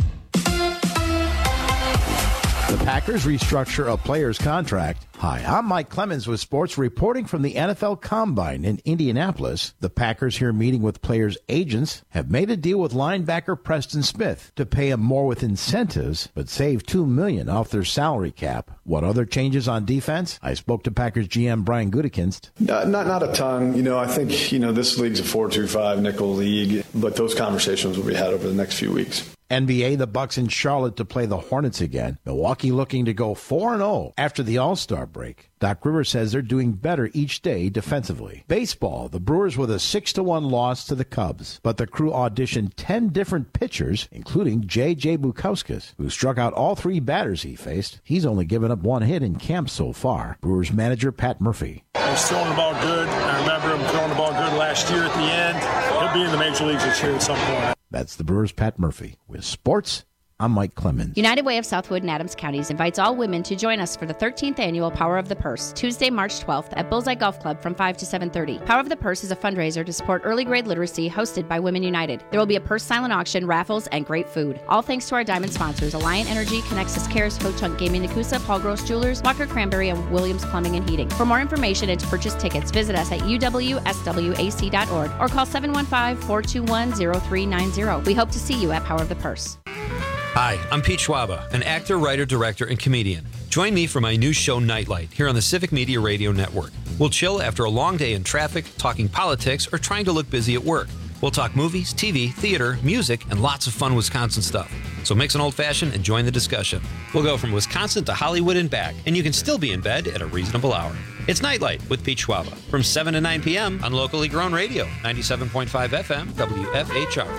The Packers restructure a player's contract. Hi, I'm Mike Clemens with sports, reporting from the N F L Combine in Indianapolis. The Packers, here meeting with players' agents, have made a deal with linebacker Preston Smith to pay him more with incentives, but save two million dollars off their salary cap. What other changes on defense? I spoke to Packers G M Brian Gutekunst. Uh, not not a ton. You know, I think, you know, this league's a four two five nickel league, but those conversations will be had over the next few weeks. N B A, the Bucks in Charlotte to play the Hornets again. Milwaukee looking to go four and oh after the All-Star break. Doc Rivers says they're doing better each day defensively. Baseball, the Brewers with a six to one loss to the Cubs, but the crew auditioned ten different pitchers, including J J Bukauskas, who struck out all three batters he faced. He's only given up one hit in camp so far. Brewers manager Pat Murphy. He's throwing the ball good. I remember him throwing the ball good last year at the end. He'll be in the major leagues this year at some point. That's the Brewers' Pat Murphy. With sports, I'm Mike Clemens. United Way of Southwood and Adams Counties invites all women to join us for the thirteenth annual Power of the Purse, Tuesday, March twelfth at Bullseye Golf Club from five to seven thirty. Power of the Purse is a fundraiser to support early grade literacy hosted by Women United. There will be a purse silent auction, raffles, and great food. All thanks to our diamond sponsors, Alliant Energy, Connexus Cares, Ho Chunk Gaming Nakusa, Paul Gross Jewelers, Walker Cranberry, and Williams Plumbing and Heating. For more information and to purchase tickets, visit us at u w s w a c dot org or call seven one five, four two one, zero three nine zero. We hope to see you at Power of the Purse. Hi, I'm Pete Schwaba, an actor, writer, director, and comedian. Join me for my new show, Nightlight, here on the Civic Media Radio Network. We'll chill after a long day in traffic, talking politics, or trying to look busy at work. We'll talk movies, T V, theater, music, and lots of fun Wisconsin stuff. So mix an old-fashioned and join the discussion. We'll go from Wisconsin to Hollywood and back, and you can still be in bed at a reasonable hour. It's Nightlight with Pete Schwaba from seven to nine p.m. on locally grown radio, ninety-seven point five F M, W F H R.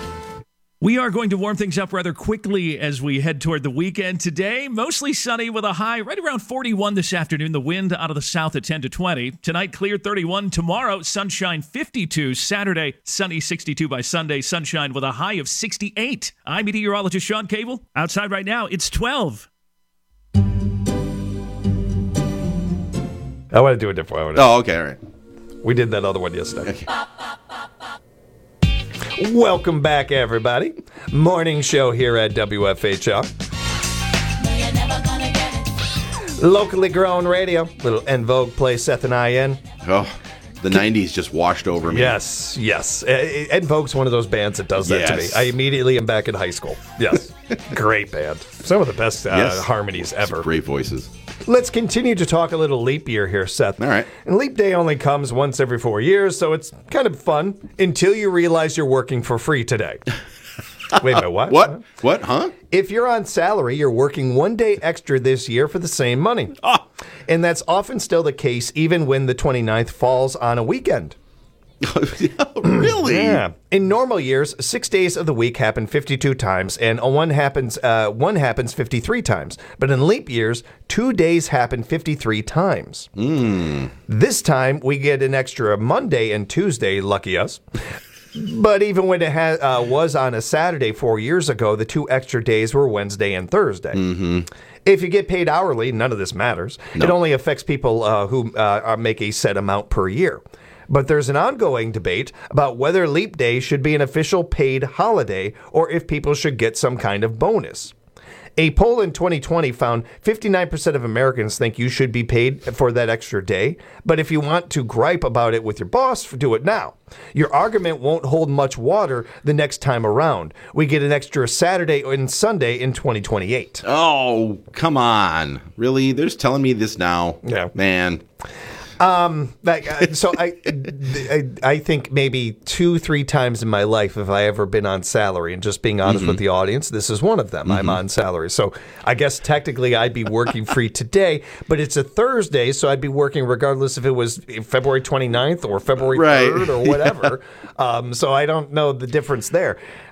We are going to warm things up rather quickly as we head toward the weekend today. Mostly sunny with a high right around forty-one this afternoon. The wind out of the south at ten to twenty. Tonight, clear thirty-one. Tomorrow, sunshine fifty-two. Saturday, sunny sixty-two by Sunday. Sunshine with a high of sixty-eight. I'm meteorologist Sean Cable. Outside right now, it's twelve. I want to do a different one. Oh, okay, all right. We did that other one yesterday. Okay. Welcome back, everybody. Morning show here at W F H R. Locally grown radio. Little En Vogue play Seth and I in. Oh, the nineties just washed over me. Yes, yes. En Vogue's one of those bands that does that yes. to me. I immediately am back in high school. Yes. Great band. Some of the best uh, yes. harmonies ever. Great voices. Let's continue to talk a little leap year here, Seth. All right. And leap day only comes once every four years, so it's kind of fun until you realize you're working for free today. Wait a minute, what? What? What, huh? If you're on salary, you're working one day extra this year for the same money. Oh. And that's often still the case even when the twenty-ninth falls on a weekend. Really? Yeah. In normal years, six days of the week happen fifty-two times, and one happens uh, one happens fifty-three times. But in leap years, two days happen fifty-three times. Mm. This time, we get an extra Monday and Tuesday, lucky us. But even when it ha- uh, was on a Saturday four years ago, the two extra days were Wednesday and Thursday. Mm-hmm. If you get paid hourly, none of this matters. No. It only affects people uh, who uh, make a set amount per year. But there's an ongoing debate about whether Leap Day should be an official paid holiday or if people should get some kind of bonus. A poll in twenty twenty found fifty-nine percent of Americans think you should be paid for that extra day. But if you want to gripe about it with your boss, do it now. Your argument won't hold much water the next time around. We get an extra Saturday and Sunday in twenty twenty-eight. Oh, come on. Really? They're just telling me this now? Yeah. Man. Um, like, uh, so I, I, I think maybe two, three times in my life have I ever been on salary. And just being honest mm-hmm. with the audience, this is one of them. Mm-hmm. I'm on salary. So I guess technically I'd be working free today, but it's a Thursday, so I'd be working regardless if it was February twenty-ninth or February right. third or whatever. um, so I don't know the difference there.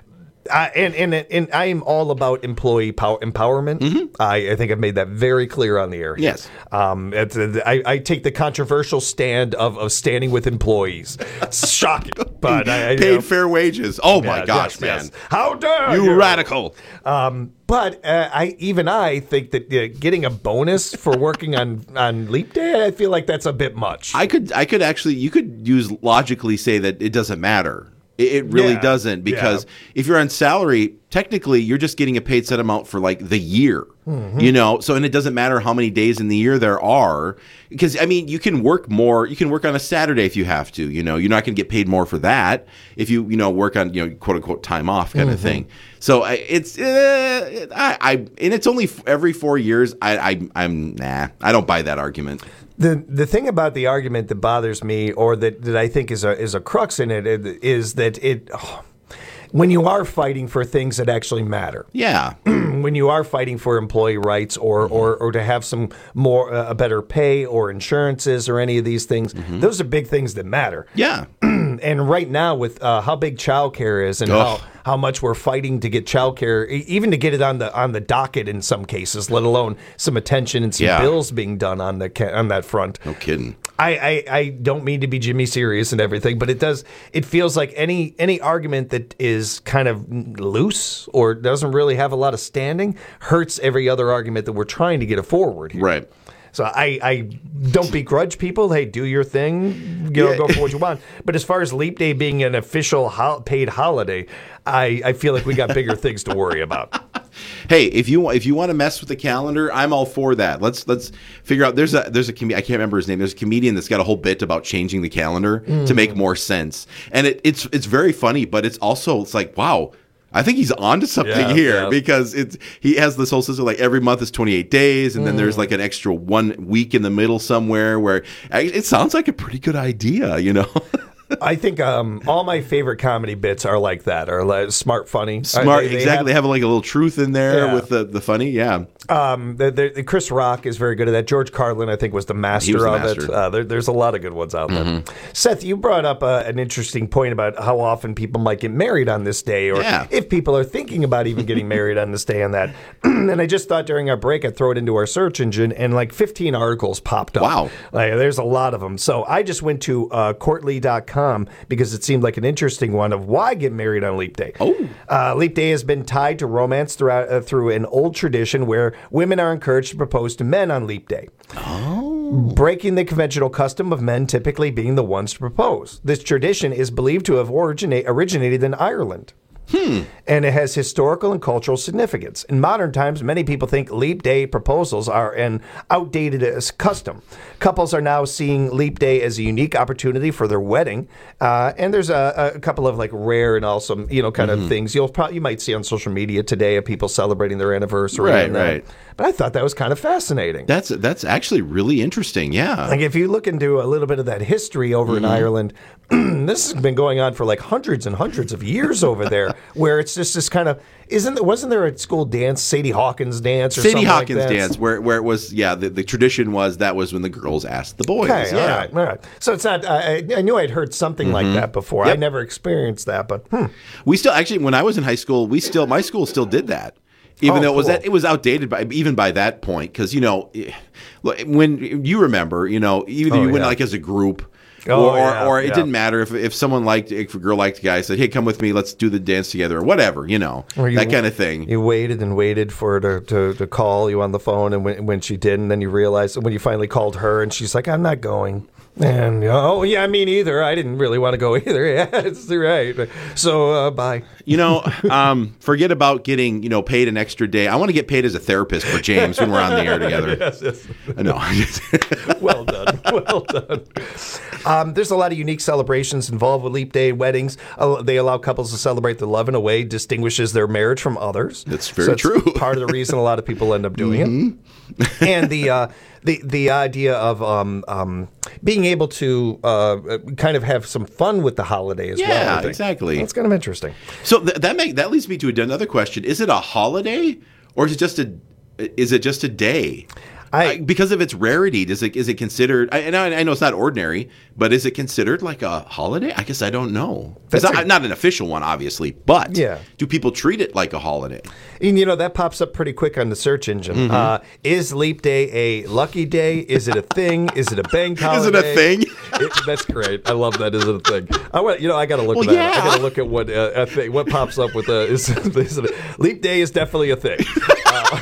Uh, and, and and I am all about employee power, empowerment. Mm-hmm. I, I think I've made that very clear on the air. Yes. Um, it's, uh, I, I take the controversial stand of, of standing with employees. It's shocking. But I, I, Paid you know, fair wages. Oh, my yeah, gosh, yes, man. yes. How dare you? you? radical. Um, but uh, I even I think that uh, getting a bonus for working on, on Leap Day, I feel like that's a bit much. I could I could actually, you could use logically say that it doesn't matter. It, it really Yeah. doesn't, because Yeah. if you're on salary, technically you're just getting a paid set amount for like the year. Mhm. You know, so and it doesn't matter how many days in the year there are, because I mean, you can work more. You can work on a Saturday if you have to. You know, you're not going to get paid more for that if you you know work on you know quote unquote time off kind Mhm. of thing. So I, it's uh, I, I and it's only f- every four years. I, I I'm nah. I don't buy that argument. The the thing about the argument that bothers me, or that, that I think is a is a crux in it, is that it oh, when you are fighting for things that actually matter. Yeah. When you are fighting for employee rights, or or, or to have some more uh, a better pay or insurances or any of these things, those are big things that matter. Yeah. And right now, with uh, how big childcare is and Ugh. how, how much we're fighting to get childcare, e- even to get it on the on the docket in some cases, let alone some attention and some Yeah. bills being done on the ca- on that front. No kidding. I, I, I don't mean to be Jimmy serious and everything, but it does. It feels like any any argument that is kind of loose or doesn't really have a lot of standing hurts every other argument that we're trying to get it forward here. Right. So I, I don't begrudge people. Hey, do your thing. You know, Yeah. go for what you want. But as far as Leap Day being an official ho- paid holiday, I, I feel like we got bigger things to worry about. Hey, if you if you want to mess with the calendar, I'm all for that. Let's let's figure out. There's a there's a com- I can't remember his name. There's a comedian that's got a whole bit about changing the calendar Mm. to make more sense, and it, it's it's very funny, but it's also it's like wow. I think he's onto something Yeah, here yeah. because it's he has this whole system like every month is twenty-eight days, and then Mm. there's like an extra one week in the middle somewhere where it sounds like a pretty good idea, you know. I think um, all my favorite comedy bits are like that, are like smart, funny. Smart, They- they exactly. have- They have like a little truth in there Yeah. with the, the funny, yeah. Um, the, the, the Chris Rock is very good at that. George Carlin, I think, was the master He was the of master. it. Uh, there, there's a lot of good ones out there. Mhm. Seth, you brought up uh, an interesting point about how often people might get married on this day, or Yeah. if people are thinking about even getting married on this day and that. And I just thought during our break, I'd throw it into our search engine, and like fifteen articles popped up. Wow. Like, there's a lot of them. So I just went to uh, courtly dot com because it seemed like an interesting one of why get married on Leap Day. Oh. Uh, Leap Day has been tied to romance throughout, uh, through an old tradition where women are encouraged to propose to men on Leap Day. Oh. Breaking the conventional custom of men typically being the ones to propose. This tradition is believed to have originate, originated in Ireland. Hmm. And it has historical and cultural significance. In modern times, many people think Leap Day proposals are an outdated as custom. Couples are now seeing Leap Day as a unique opportunity for their wedding. Uh, and there's a, a couple of like rare and awesome, you know, kind Mhm. of things you'll probably you might see on social media today of people celebrating their anniversary. Right, and that. right. But I thought that was kind of fascinating. That's that's actually really interesting. Yeah. Like if you look into a little bit of that history over in Mhm. Ireland, this has been going on for like hundreds and hundreds of years over there, where it's just this kind of isn't wasn't there a school dance, Sadie Hawkins dance, or Sadie something Hawkins like that? dance, where where it was, yeah, the, the tradition was that was when the girls asked the boys. Okay, yeah. all right, all right. So it's not. I, I knew I'd heard something like Mhm. that before. I Yep. never experienced that, but hmm. We still actually, when I was in high school, we still my school still did that, even Oh, though it was cool. that it was outdated by even by that point, because you know, eh, look, when you remember, you know, either Oh, you went yeah. like as a group. Oh, or, yeah, or it yeah. didn't matter if, if someone liked if a girl liked a guy, said, "Hey, come with me, let's do the dance together," or whatever, you know, Or you- that kind of thing. You waited and waited for her to, to, to call you on the phone, and when, when she didn't, then you realized when you finally called her, and she's like, "I'm not going." And oh yeah, me neither. I didn't really want to go either. Yeah, it's right. So uh, bye. You know, um, forget about getting you know paid an extra day. I want to get paid as a therapist for James when we're on the air together. Yes, yes. No. Well done. Well done. Um, there's a lot of unique celebrations involved with Leap Day weddings. Uh, they allow couples to celebrate their love in a way distinguishes their marriage from others. That's very So it's true. Part of the reason a lot of people end up doing Mhm. it. And the uh, the the idea of um, um, being able to uh, kind of have some fun with the holiday as well. I Yeah, think. exactly. It's kind of interesting. So th- that make that leads me to another question: is it a holiday or is it just a is it just a day? I, because of its rarity, does it is it considered? I, and I, I know it's not ordinary, but is it considered like a holiday? I guess I don't know. It's not, not an official one, obviously, but Yeah. do people treat it like a holiday? And you know, that pops up pretty quick on the search engine. Mhm. Uh, is Leap Day a lucky day? Is it a thing? Is it a bank Is it a holiday? thing? It, that's great. I love that. Is it a thing? I want, you know, I got to look Well, at that. yeah. I got to look at what uh, a thing, what pops up with the is, is it a, Leap Day is definitely a thing. Uh,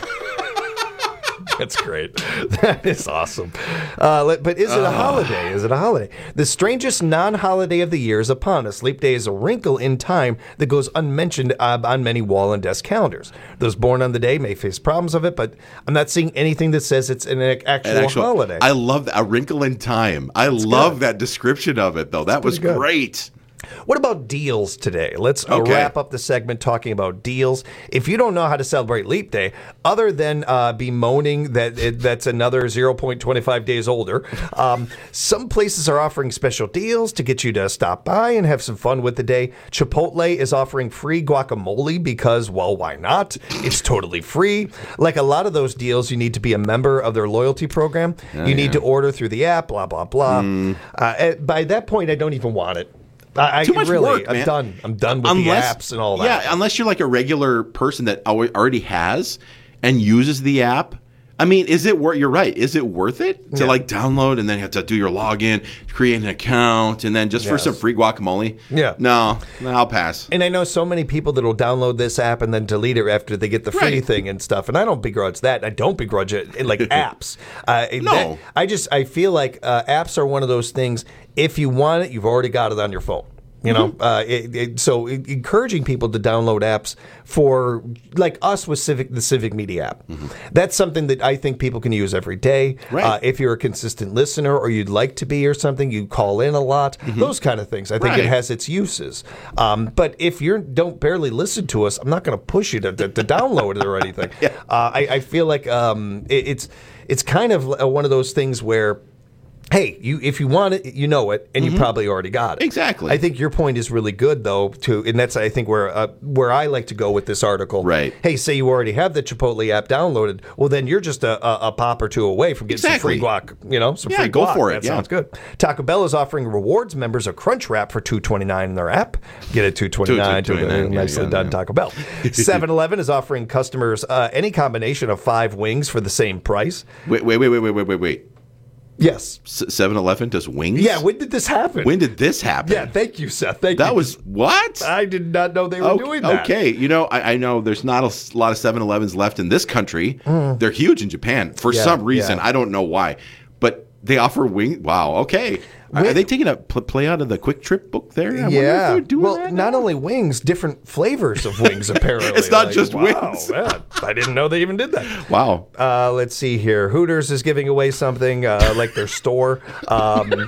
That's great. That is awesome. Uh, let- but is it a holiday? Is it a holiday? The strangest non-holiday of the year is upon us. Leap Day is a wrinkle in time that goes unmentioned uh, on many wall and desk calendars. Those born on the day may face problems of it, but I'm not seeing anything that says it's an ac- actual, An actual holiday. I love that. A wrinkle in time. I love that description of it, though. That was pretty good. great. What about deals today? Let's uh, Okay. wrap up the segment talking about deals. If you don't know how to celebrate Leap Day, other than uh, bemoaning that it, that's another zero point two five days older, um, some places are offering special deals to get you to stop by and have some fun with the day. Chipotle is offering free guacamole because, well, why not? It's totally free. Like a lot of those deals, you need to be a member of their loyalty program. Oh, you need yeah. to order through the app, blah, blah, blah. Mm. Uh, at- by that point, I don't even want it. I, I Too much really, work, I'm man. done. I'm done with Unless- the apps and all that. Yeah, unless you're like a regular person that al- already has and uses the app. I mean, is it worth? You're right. Is it worth it to Yeah. like download and then you have to do your login, create an account, and then just for Yes. some free guacamole? Yeah. No, no, I'll pass. And I know so many people that will download this app and then delete it after they get the free Right. thing and stuff. And I don't begrudge that. I don't begrudge it in, like apps. Uh, it- No. that- I just I feel like uh, apps are one of those things. If you want it, you've already got it on your phone. You know, Mm-hmm. uh, it, it, so it, encouraging people to download apps for like us with Civic, the Civic Media app. That's something that I think people can use every day. Mm-hmm. Right. Uh, if you're a consistent listener or you'd like to be or something, you call in a lot. Those kind of things. I think it Right. has its uses. Um, but if you don't barely listen to us, I'm not going to push you to, to, to download it or anything. uh, I, I feel like um, it, it's it's kind of one of those things where. Hey, you if you want it, you know it, and you probably already got it. Exactly. I think your point is really good, though, too, and that's I think where uh, where I like to go with this article. Right. Hey, say you already have the Chipotle app downloaded. Well, then you're just a, a, a pop or two away from getting Exactly. some free guac. You know, some Yeah, free go guac. for it, That yeah. sounds good. Taco Bell is offering rewards members a Crunch Wrap for two twenty-nine in their app. Get it two twenty-nine to two twenty-nine, the yeah, nicely yeah, done yeah. Taco Bell. seven eleven is offering customers uh, any combination of five wings for the same price. Wait, wait, wait, wait, wait, wait, wait, wait. Yes. seven eleven does wings? Yeah. When did this happen? When did this happen? Yeah. Thank you, Seth. Thank That you. was what? I did not know they were okay, doing that. Okay, you know, I, I know there's not a s- lot of seven elevens left in this country. They're huge in Japan for Yeah, some reason. yeah. I don't know why, but they offer wing. Wow. Okay. Are, are they taking a pl- play out of the Quick Trip book there? I wonder if Yeah. they're doing Well, that not now. only wings, different flavors of wings, apparently. It's not Like, just wow, wings. man, I didn't know they even did that. Wow. Uh, let's see here. Hooters is giving away something uh, like their store. Um,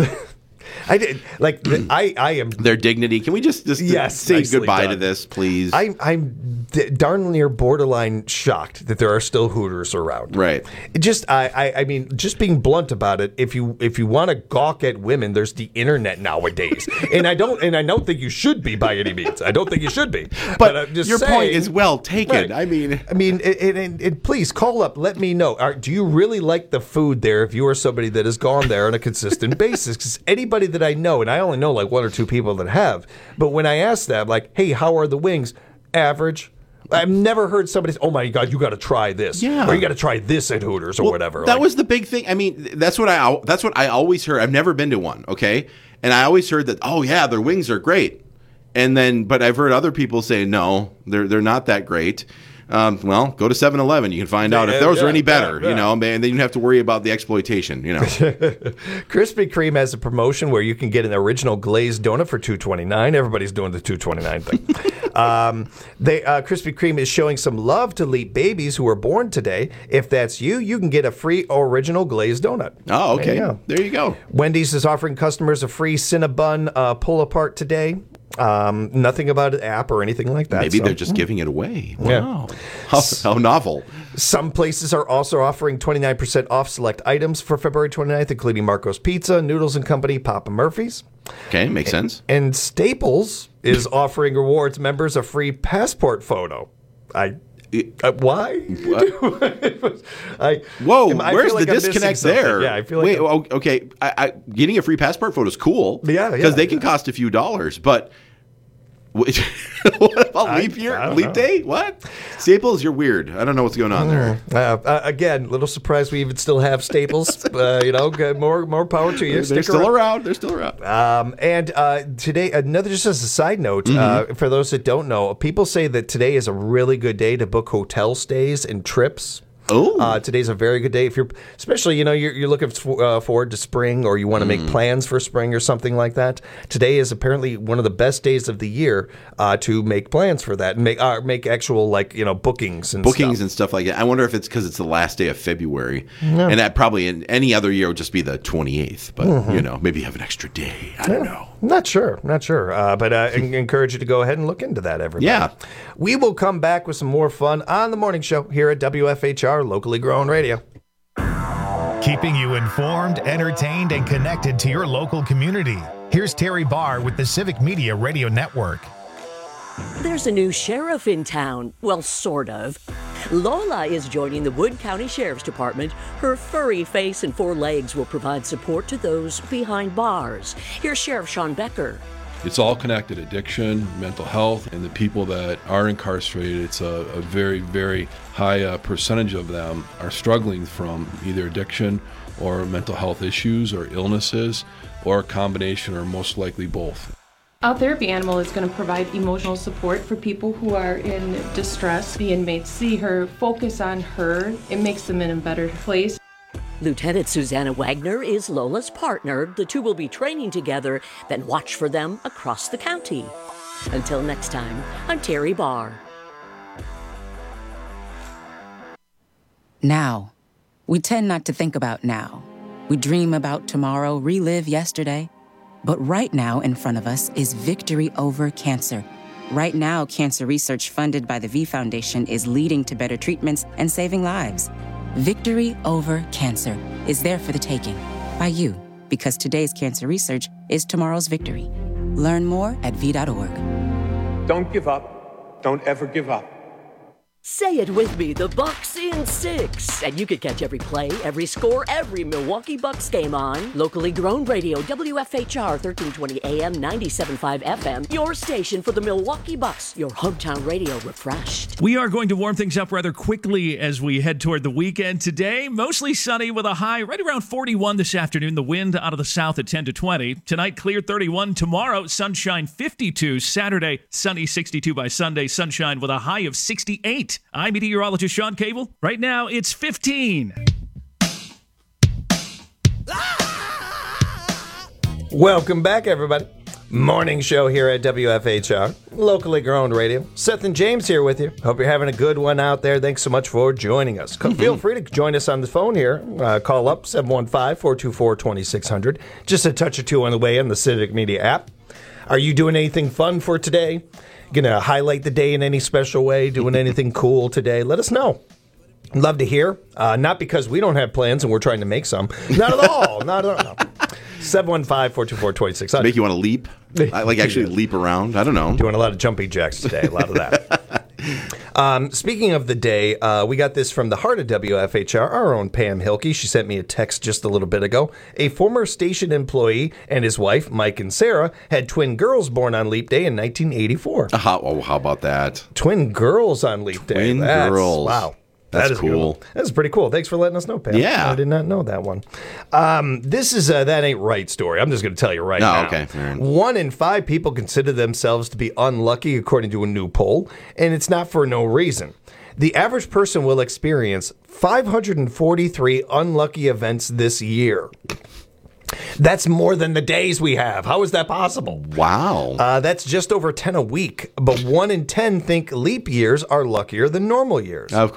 I did like the, I. I am. Their dignity. Can we just just Yes, say nicely goodbye to done. this, please? I, I'm d- darn near borderline shocked that there are still Hooters around. Right. It just, I, I, I mean, just being blunt about it. If you, if you want to gawk at women, there's the internet nowadays, and I don't, and I don't think you should be by any means. I don't think you should be. But I'm just your saying, point is well taken. Right. I mean, I mean, it, it, it, it- please call up. Let me know. Are, do you really like the food there? If you are somebody that has gone there on a consistent basis, because anybody that I know, and I only know like one or two people that have, but when I ask them, like, "Hey, how are the wings?" Average. I've never heard somebody say, "Oh my God, you got to try this," Yeah. or "You got to try this at Hooters," or Well, whatever. That Like, was the big thing. I mean, that's what I al- that's what I always heard. I've never been to one, okay? And I always heard that, oh yeah, their wings are great. And then, but I've heard other people say no, they're they're not that great. Um, well, go to seven eleven. You can find out if Yeah, those are yeah, any better. yeah, yeah. You know, and then you don't have to worry about the exploitation. You know, Krispy Kreme has a promotion where you can get an original glazed donut for two twenty-nine. Everybody's doing the two twenty-nine thing. um, they uh, Krispy Kreme is showing some love to leap babies who were born today. If that's you, you can get a free original glazed donut. Oh, okay. There you go. There you go. Wendy's is offering customers a free Cinnabon uh, pull apart today. Um, nothing about an app or anything like that. maybe so- they're just giving it away. Yeah. Wow, how, how novel. Some places are also offering twenty-nine percent off select items for February twenty-ninth, including Marco's Pizza, Noodles and Company, Papa Murphy's. Okay, makes sense. And Staples is offering rewards members a free passport photo. I Uh, why? I, Whoa, I where's feel like the I'm disconnect missing something. there? Yeah, I feel like Wait, I'm- oh, okay. I, I, getting a free passport photo is cool. Yeah, because yeah, they can yeah. cost a few dollars. But what about I- leap year, I don't leap know. day? What? Staples, you're weird. I don't know what's going on there. Uh, uh, again, little surprised we even still have Staples. uh, you know, good, more more power to you. They're Stick still around. They're still around. Um, and uh, today, another just as a side note, uh, for those that don't know, people say that today is a really good day to book hotel stays and trips. Oh, uh, today's a very good day if you're, especially you know you're, you're looking for, uh, forward to spring or you want to make plans for spring or something like that. Today is apparently one of the best days of the year uh, to make plans for that and make uh, make actual like you know bookings and bookings stuff. and stuff like that. I wonder if it's because it's the last day of February, Yeah. and that probably in any other year would just be the twenty-eighth. But Mhm. you know, maybe you have an extra day. I don't know. Not sure, not sure. Uh, but uh, en- encourage you to go ahead and look into that, everybody. Yeah. We will come back with some more fun on the morning show here at W F H R, locally grown radio. Keeping you informed, entertained, and connected to your local community. Here's Terry Barr with the Civic Media Radio Network. There's a new sheriff in town. Well, sort of. Lola is joining the Wood County Sheriff's Department. Her furry face and four legs will provide support to those behind bars. Here's Sheriff Sean Becker. It's all connected: addiction, mental health, and the people that are incarcerated. It's a, a very, very high uh, percentage of them are struggling from either addiction or mental health issues or illnesses, or a combination, or most likely both. Our therapy animal is going to provide emotional support for people who are in distress. The inmates see her, focus on her. It makes them in a better place. Lieutenant Susanna Wagner is Lola's partner. The two will be training together, then watch for them across the county. Until next time, I'm Terry Barr. Now. We tend not to think about now. We dream about tomorrow, relive yesterday. But right now in front of us is victory over cancer. Right now, cancer research funded by the V Foundation is leading to better treatments and saving lives. Victory over cancer is there for the taking by you, because today's cancer research is tomorrow's victory. Learn more at v dot org. Don't give up. Don't ever give up. Say it with me, the Bucks in six. And you can catch every play, every score, every Milwaukee Bucks game on locally grown radio, W F H R thirteen twenty A M, ninety-seven point five F M, your station for the Milwaukee Bucks, your hometown radio refreshed. We are going to warm things up rather quickly as we head toward the weekend today. Mostly sunny with a high right around forty-one this afternoon. The wind out of the south at ten to twenty. Tonight, clear thirty-one. Tomorrow, sunshine fifty-two. Saturday, sunny sixty-two by Sunday. Sunshine with a high of sixty-eight. I'm meteorologist Sean Cable. Right now, it's fifteen. Welcome back, everybody. Morning show here at W F H R, locally grown radio. Seth and James here with you. Hope you're having a good one out there. Thanks so much for joining us. Feel free to join us on the phone here. Uh, call up seven one five, four two four, two six zero zero. Just a touch or two on the way on the Civic Media app. Are you doing anything fun for today? Going to highlight the day in any special way? Doing anything cool today? Let us know. Love to hear. Uh, not because we don't have plans and we're trying to make some. Not at all. Not at all. seven one five, four two four, two six zero zero. Make you want to leap? I, like actually leap around? I don't know. Doing a lot of jumping jacks today. A lot of that. um, speaking of the day, uh, we got this from the heart of W F H R, our own Pam Hilke. She sent me a text just a little bit ago. A former station employee and his wife, Mike and Sarah, had twin girls born on Leap Day in nineteen eighty-four. Uh, how, oh, how about that? Twin girls on Leap Day. Twin That's, girls. Wow. That's That is cool. Good. That's pretty cool. Thanks for letting us know, Pam. Yeah. I did not know that one. Um, this is a That Ain't Right story. I'm just going to tell you right Oh, now. okay. All right. One in five people consider themselves to be unlucky, according to a new poll, and it's not for no reason. The average person will experience five hundred forty-three unlucky events this year. That's more than the days we have. How is that possible? Wow. Uh, that's just over ten a week. But one in ten think leap years are luckier than normal years. Of course.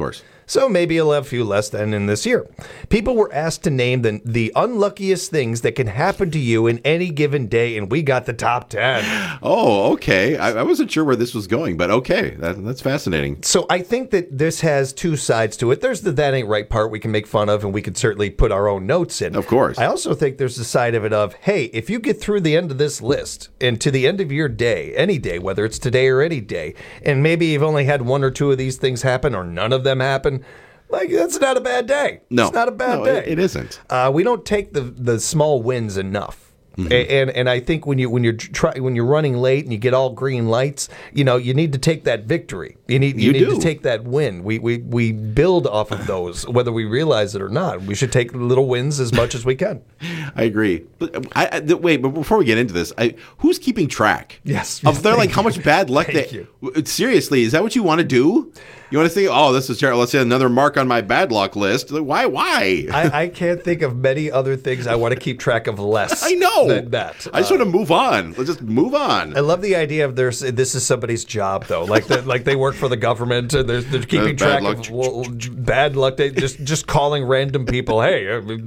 So maybe you'll have a few less than in this year. People were asked to name the, the unluckiest things that can happen to you in any given day, and we got the top ten. Oh, okay. I, I wasn't sure where this was going, but okay. That, that's fascinating. So I think that this has two sides to it. There's the that ain't right part we can make fun of, and we can certainly put our own notes in. Of course. I also think there's the side of it of, hey, if you get through the end of this list and to the end of your day, any day, whether it's today or any day, and maybe you've only had one or two of these things happen or none of them happen, like, that's not a bad day. No. It's not a bad no, day. It, it isn't. Uh, we don't take the, the small wins enough. Mm-hmm. And and I think when you when you're try, when you're running late and you get all green lights, you know, you need to take that victory. You need you, You need do. to take that win. We we we build off of those, whether we realize it or not. We should take little wins as much as we can. I agree. But I, I, th- wait, but before we get into this, I, who's keeping track? Yes. Of their like Thank how you. much bad luck Thank they. you. w- Seriously, is that what you want to do? You want to think, oh, this is terrible. Let's say another mark on my bad luck list. Like, why? Why? I, I can't think of many other things I want to keep track of less. I know. Than that. I just want to move on. Let's just move on. I love the idea of there's this is somebody's job though, like the, like they work for the government and they're, they're keeping Uh, bad track luck. of well, bad luck. They just just calling random people. Hey, have you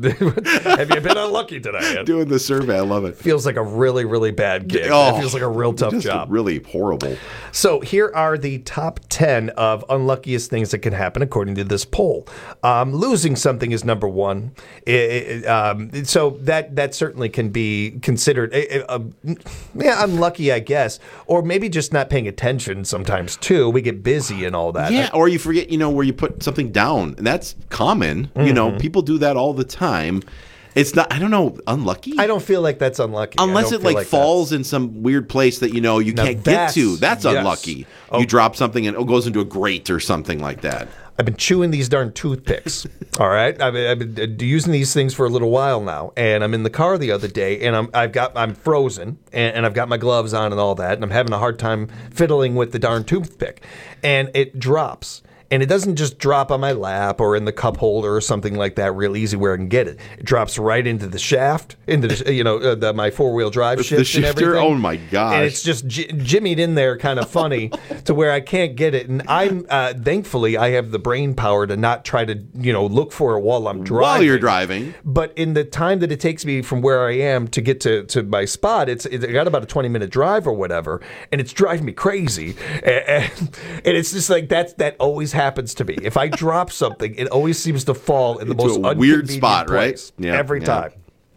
been unlucky today? It Doing the survey, I love it. feels like a really really bad gig. Oh, it feels like a real tough just job. Really horrible. So here are the top ten of unluckiest things that can happen according to this poll. Um, losing something is number one. It- it- um, so that that certainly can be considered a, a, a- yeah, unlucky, I guess, or maybe just not paying attention sometimes too. We get busy and all that. Yeah, or you forget, you know, where you put something down, and that's common. You know, Mhm. people do that all the time. It's not. I don't know. Unlucky. I don't feel like that's unlucky. I Unless don't it feel like, like falls in some weird place that you know you Now can't get that's- to. That's yes. unlucky. Oh. You drop something and it goes into a grate or something like that. I've been chewing these darn toothpicks. All right, I've been, I've been uh, using these things for a little while now, and I'm in the car the other day, and I'm I've got I'm frozen, and, and I've got my gloves on and all that, and I'm having a hard time fiddling with the darn toothpick, and it drops. And it doesn't just drop on my lap or in the cup holder or something like that real easy where I can get it. It drops right into the shaft, into the, you know, uh, the, my four-wheel drive The shift and shifter? everything. Oh, my gosh. And it's just j- jimmied in there kind of funny to where I can't get it. And I'm, uh, thankfully, I have the brain power to not try to, you know, look for it while I'm driving. While you're driving. But in the time that it takes me from where I am to get to, to my spot, it's, it's got about a twenty-minute drive or whatever, and it's driving me crazy. And, and it's just like that's, that always happens to me. If I drop something, it always seems to fall in the Into most a weird inconvenient spot, right? place. Yeah, Every yeah. time.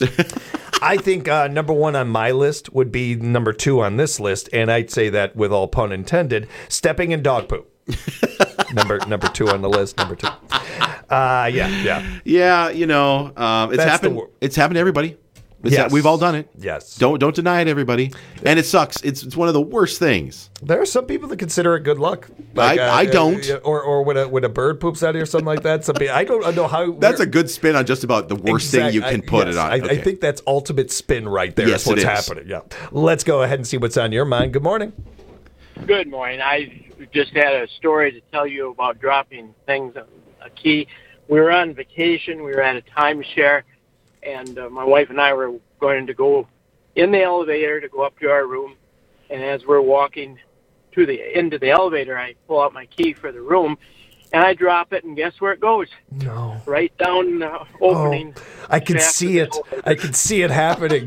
I think uh, number one on my list would be number two on this list, and I'd say that with all pun intended, stepping in dog poop. number number two on the list. Number two. Uh, yeah, yeah, Yeah, you know, um, it's That's happened. the wor- It's happened to everybody. It's Yes. We've all done it. Yes. Don't don't deny it, everybody. And it sucks. It's it's one of the worst things. There are some people that consider it good luck. I- I don't. uh, or or when a when a bird poops out of you or something like that. Some people, I don't know how. That's a good spin on just about the worst thing you Exact- can I- put yes, it on. I, I Okay. think that's ultimate spin right there. Yes, is what's it is. happening. Yeah. Let's go ahead and see what's on your mind. Good morning. Good morning. I just had a story to tell you about dropping things, a key. We were on vacation. We were at a timeshare, and uh, my wife and I were going to go in the elevator to go up to our room. And as we're walking to the into the elevator, I pull out my key for the room, and I drop it, and guess where it goes? No. Right down the opening. Oh, I can shaft see of it. the elevator. I can see it happening.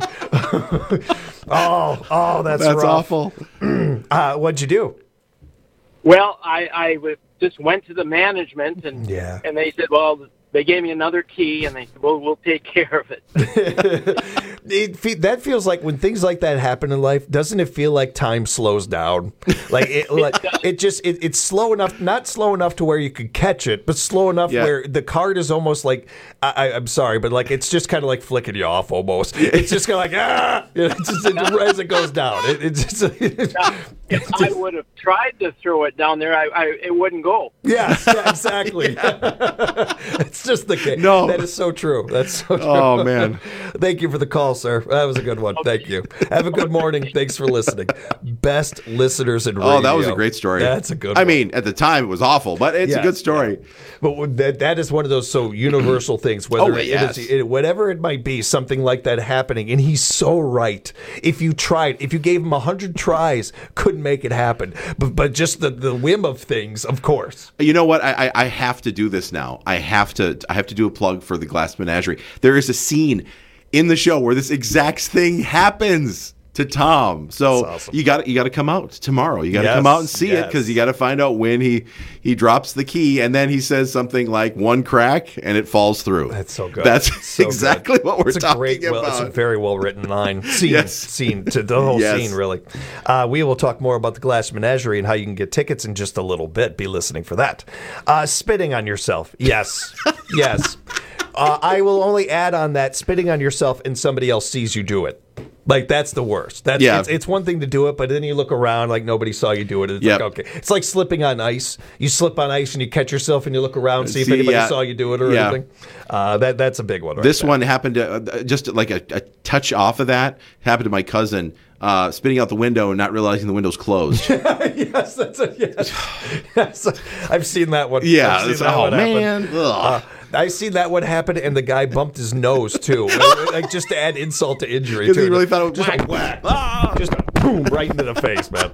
oh, oh, that's That's rough. awful. uh, what'd you do? Well, I, I w- just went to the management, and Yeah. and they said, well, they gave me another key, and they said, well, we'll take care of it. It fe- that feels like when things like that happen in life, doesn't it feel like time slows down? Like it, like it just it, it's slow enough, not slow enough to where you could catch it, but slow enough Yeah. where the card is almost like I, I, I'm sorry, but like it's just kind of like flicking you off almost. It's just kind of like ah, you know, it's just, it, as it goes down. It, it's just Now, if I would have tried to throw it down there, I, I it wouldn't go. yes, yeah, exactly. it's That's just the case. No. That is so true. That's so true. Oh, man. Thank you for the call, sir. That was a good one. Thank you. Have a good morning. Thanks for listening. Best listeners in radio. Oh, that was a great story. That's a good I one. mean, at the time, it was awful, but it's Yes, a good story. yeah. But that that is one of those so universal things. Whether Oh, it yes. is it, whatever it might be, something like that happening, and he's so right. If you tried, if you gave him a hundred tries, couldn't make it happen. But but just the, the whim of things, of course. You know what? I, I I have to do this now. I have to. I have to do a plug for the Glass Menagerie. There is a scene in the show where this exact thing happens to Tom. So awesome. you got you got to come out tomorrow. You got to Yes, come out and see it yes. because you got to find out when he he drops the key and then he says something like one crack and it falls through. That's so good. That's So exactly good. what we're it's a talking great, about. Well, it's a very well written line. Scene, Yes. scene to the whole Yes. scene, really. Uh, we will talk more about the Glass Menagerie and how you can get tickets in just a little bit. Be listening for that. Uh, spitting on yourself. Yes, yes. Uh, I will only add on that spitting on yourself and somebody else sees you do it. Like, that's the worst. That's, Yeah. it's, it's one thing to do it, but then you look around like nobody saw you do it. It's Yep. like, okay. It's like slipping on ice. You slip on ice and you catch yourself and you look around, see if See, anybody yeah. saw you do it or Yeah. anything. Uh, that That's a big one. Right This there. one happened to, uh, just like a, a touch off of that happened to my cousin uh, spitting out the window and not realizing the window's closed. yes, that's a, yes. yes. I've seen that one. Yeah, I've seen it's- that oh, one happen. man. Ugh. Uh, I seen that one happen, and the guy bumped his nose too, like just to add insult to injury. Because too. he really thought it was just a whack, just a boom right into the face, man.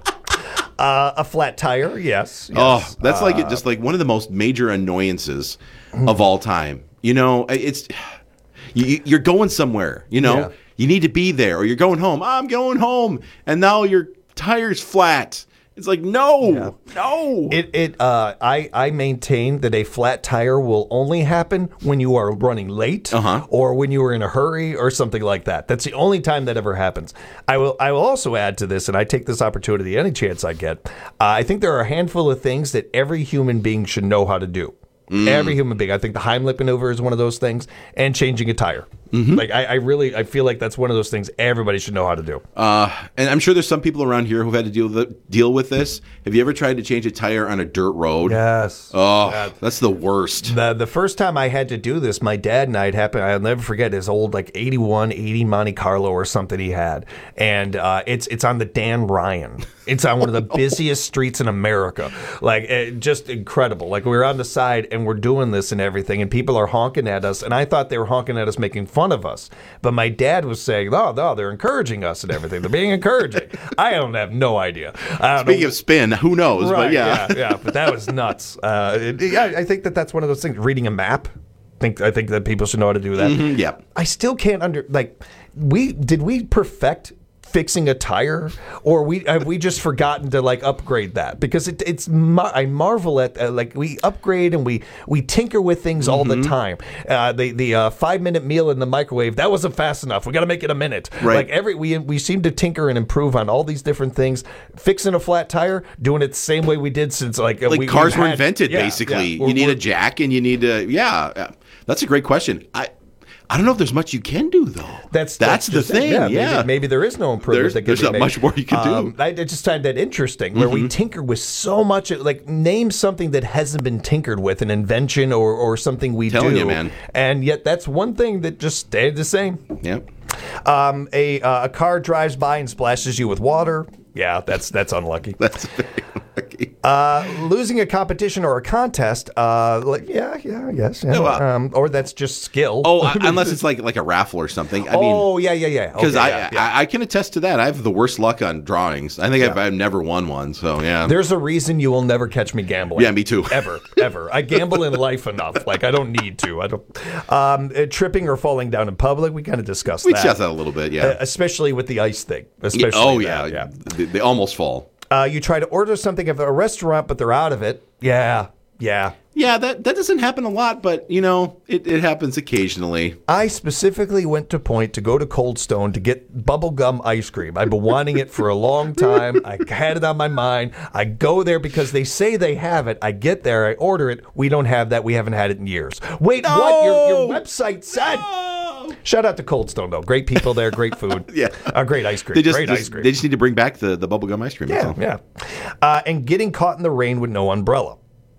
Uh, a flat tire, yes. yes. Oh, that's like Uh, it, just like one of the most major annoyances of all time. You know, it's you, you're going somewhere. You know, Yeah. you need to be there, or you're going home. I'm going home, and now your tire's flat. It's like no, no. It it uh, I I maintain that a flat tire will only happen when you are running late Uh-huh. or when you are in a hurry or something like that. That's the only time that ever happens. I will I will also add to this, and I take this opportunity any chance I get. Uh, I think there are a handful of things that every human being should know how to do. Mm. Every human being. I think the Heimlich maneuver is one of those things, and changing a tire. Mm-hmm. Like I, I really I feel like that's one of those things everybody should know how to do. Uh, and I'm sure there's some people around here who've had to deal with it, deal with this. Have you ever tried to change a tire on a dirt road? Yes. Oh, that's the worst. The the first time I had to do this, my dad and I had happened. I'll never forget his old like eighty-one, eighty Monte Carlo or something he had, and uh, it's it's on the Dan Ryan. It's on one of the busiest streets in America. Like it, just incredible. Like we were on the side and we're doing this and everything, and people are honking at us, and I thought they were honking at us, making fun of us. But my dad was saying, "No, no, they're encouraging us and everything. They're being encouraging." I don't have no idea. I don't Speaking know. of spin, who knows? Right, but yeah. yeah, yeah, but that was nuts. Uh, it- yeah, I think that that's one of those things. Reading a map, think I think that people should know how to do that. Mhm, yeah. I still can't under like we did we perfect fixing a tire, or we have we just forgotten to like upgrade that? Because it, it's mar- I marvel at uh, like we upgrade and we we tinker with things all the time. Uh, the the uh, five minute meal in the microwave, that wasn't fast enough. We got to make it a minute. Right. Like every we we seem to tinker and improve on all these different things. Fixing a flat tire, doing it the same way we did since like Like we, cars we've were had- invented, yeah, basically. yeah. You We're- need a we're- jack and you need to, yeah. yeah. That's a great question. I I don't know if there's much you can do, though. That's That's the just it. thing, maybe- yeah. maybe, there is no improvement. There's- that can there's be not made. much more you can do. Um, I, I just find that interesting, where we Mhm. tinker with so much. Like, name something that hasn't been tinkered with, an invention or, or something we Telling do, you, man. and yet that's one thing that just stayed the same. Yep. Um, a uh, a car drives by and splashes you with water. Yeah, that's that's unlucky. That's very unlucky. Uh, losing a competition or a contest. Uh, like, yeah, yeah, yes, yeah. No, uh, um, or that's just skill. Oh, I- unless it's like like a raffle or something. I mean, oh, yeah, yeah, yeah. because Okay, I, yeah, yeah. I I can attest to that. I have the worst luck on drawings. I think I've, Yeah. I've never won one. So yeah. There's a reason you will never catch me gambling. Yeah, me too. Ever, ever. I gamble in life enough. Like I don't need to. I don't. Um, uh, tripping or falling down in public. We kind of discussed we that. discussed that a little bit. Yeah. Uh, especially with the ice thing. Yeah, Especially. oh that, yeah. They, they almost fall. Uh, you try to order something at a restaurant, but they're out of it. Yeah. Yeah. Yeah, that, that doesn't happen a lot, but, you know, it, it happens occasionally. I specifically went to Point to go to Cold Stone to get bubblegum ice cream. I've been wanting it for a long time. I had it on my mind. I go there because they say they have it. I get there. I order it. We don't have that. We haven't had it in years. Wait, what? Your, your website said. Shout out to Cold Stone, though. Great people there. Great food. Yeah. Uh, great ice cream. They just, great just- ice cream. they just need to bring back the, the bubblegum ice cream. that's yeah, all. yeah. Uh, and getting caught in the rain with no umbrella.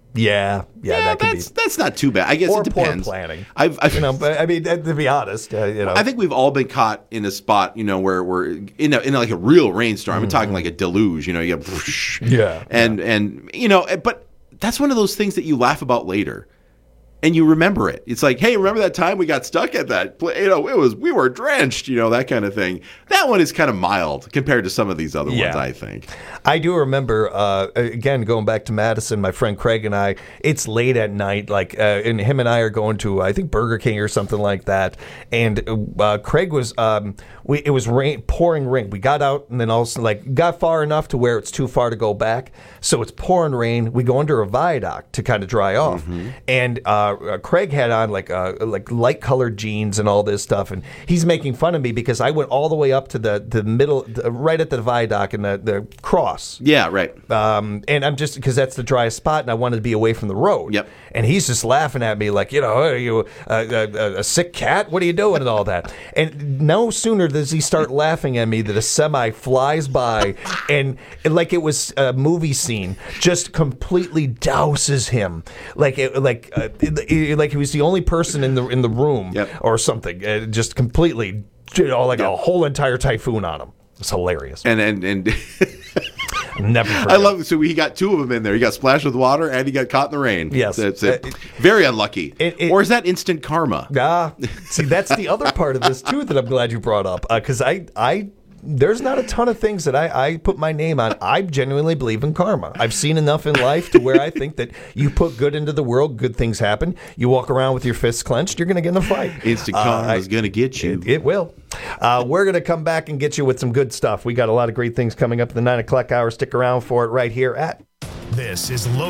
Yeah, yeah, Yeah, that could that's be. that's not too bad. I guess Or it poor depends. planning. I've, I've You know, but I mean, uh, to be honest, uh, you know, I think we've all been caught in a spot, you know, where we're in a, in like a real rainstorm. I'm talking like a deluge, you know, you have whoosh, Yeah, and and you know, but that's one of those things that you laugh about later. And you remember it. It's like, hey, remember that time we got stuck at that? pla- You know, it was we were drenched. You know, that kind of thing. That one is kind of mild compared to some of these other Yeah. ones, I think. I do remember, uh, again, going back to Madison, my friend Craig and I, it's late at night, like, uh, and him and I are going to, I think, Burger King or something like that. And uh, Craig was, um, we it was rain, pouring rain. We got out and then also, like, got far enough to where it's too far to go back. So it's pouring rain. We go under a viaduct to kind of dry off. And uh, uh, Craig had on, like, uh, like light-colored jeans and all this stuff. And he's making fun of me because I went all the way up to the, the middle, the, right at the viaduct and the, the cross. Yeah, right. Um, and I'm just because that's the driest spot, and I wanted to be away from the road. Yep. And he's just laughing at me like, you know, are you a, a, a sick cat? What are you doing and all that? And no sooner does he start laughing at me that a semi flies by, and like it was a movie scene, just completely douses him, like it, like uh, it, it- like he was the only person in the in the room or something. Uh, just completely, you know, like a whole entire typhoon on him. It's hilarious. And and and never. I love so he got two of them in there. He got splashed with water and he got caught in the rain. Yes. That's it. Uh, Very unlucky. Or is that instant karma? Ah, see, that's the other part of this too that I'm glad you brought up, because I, I, there's not a ton of things that I, I put my name on. I genuinely believe in karma. I've seen enough in life to where I think that you put good into the world, good things happen. You walk around with your fists clenched, you're going to get in a fight. Instant karma is going to get you. It, it will. Uh, we're going to come back and get you with some good stuff. We got a lot of great things coming up at the nine o'clock hour. Stick around for it right here at. This is local.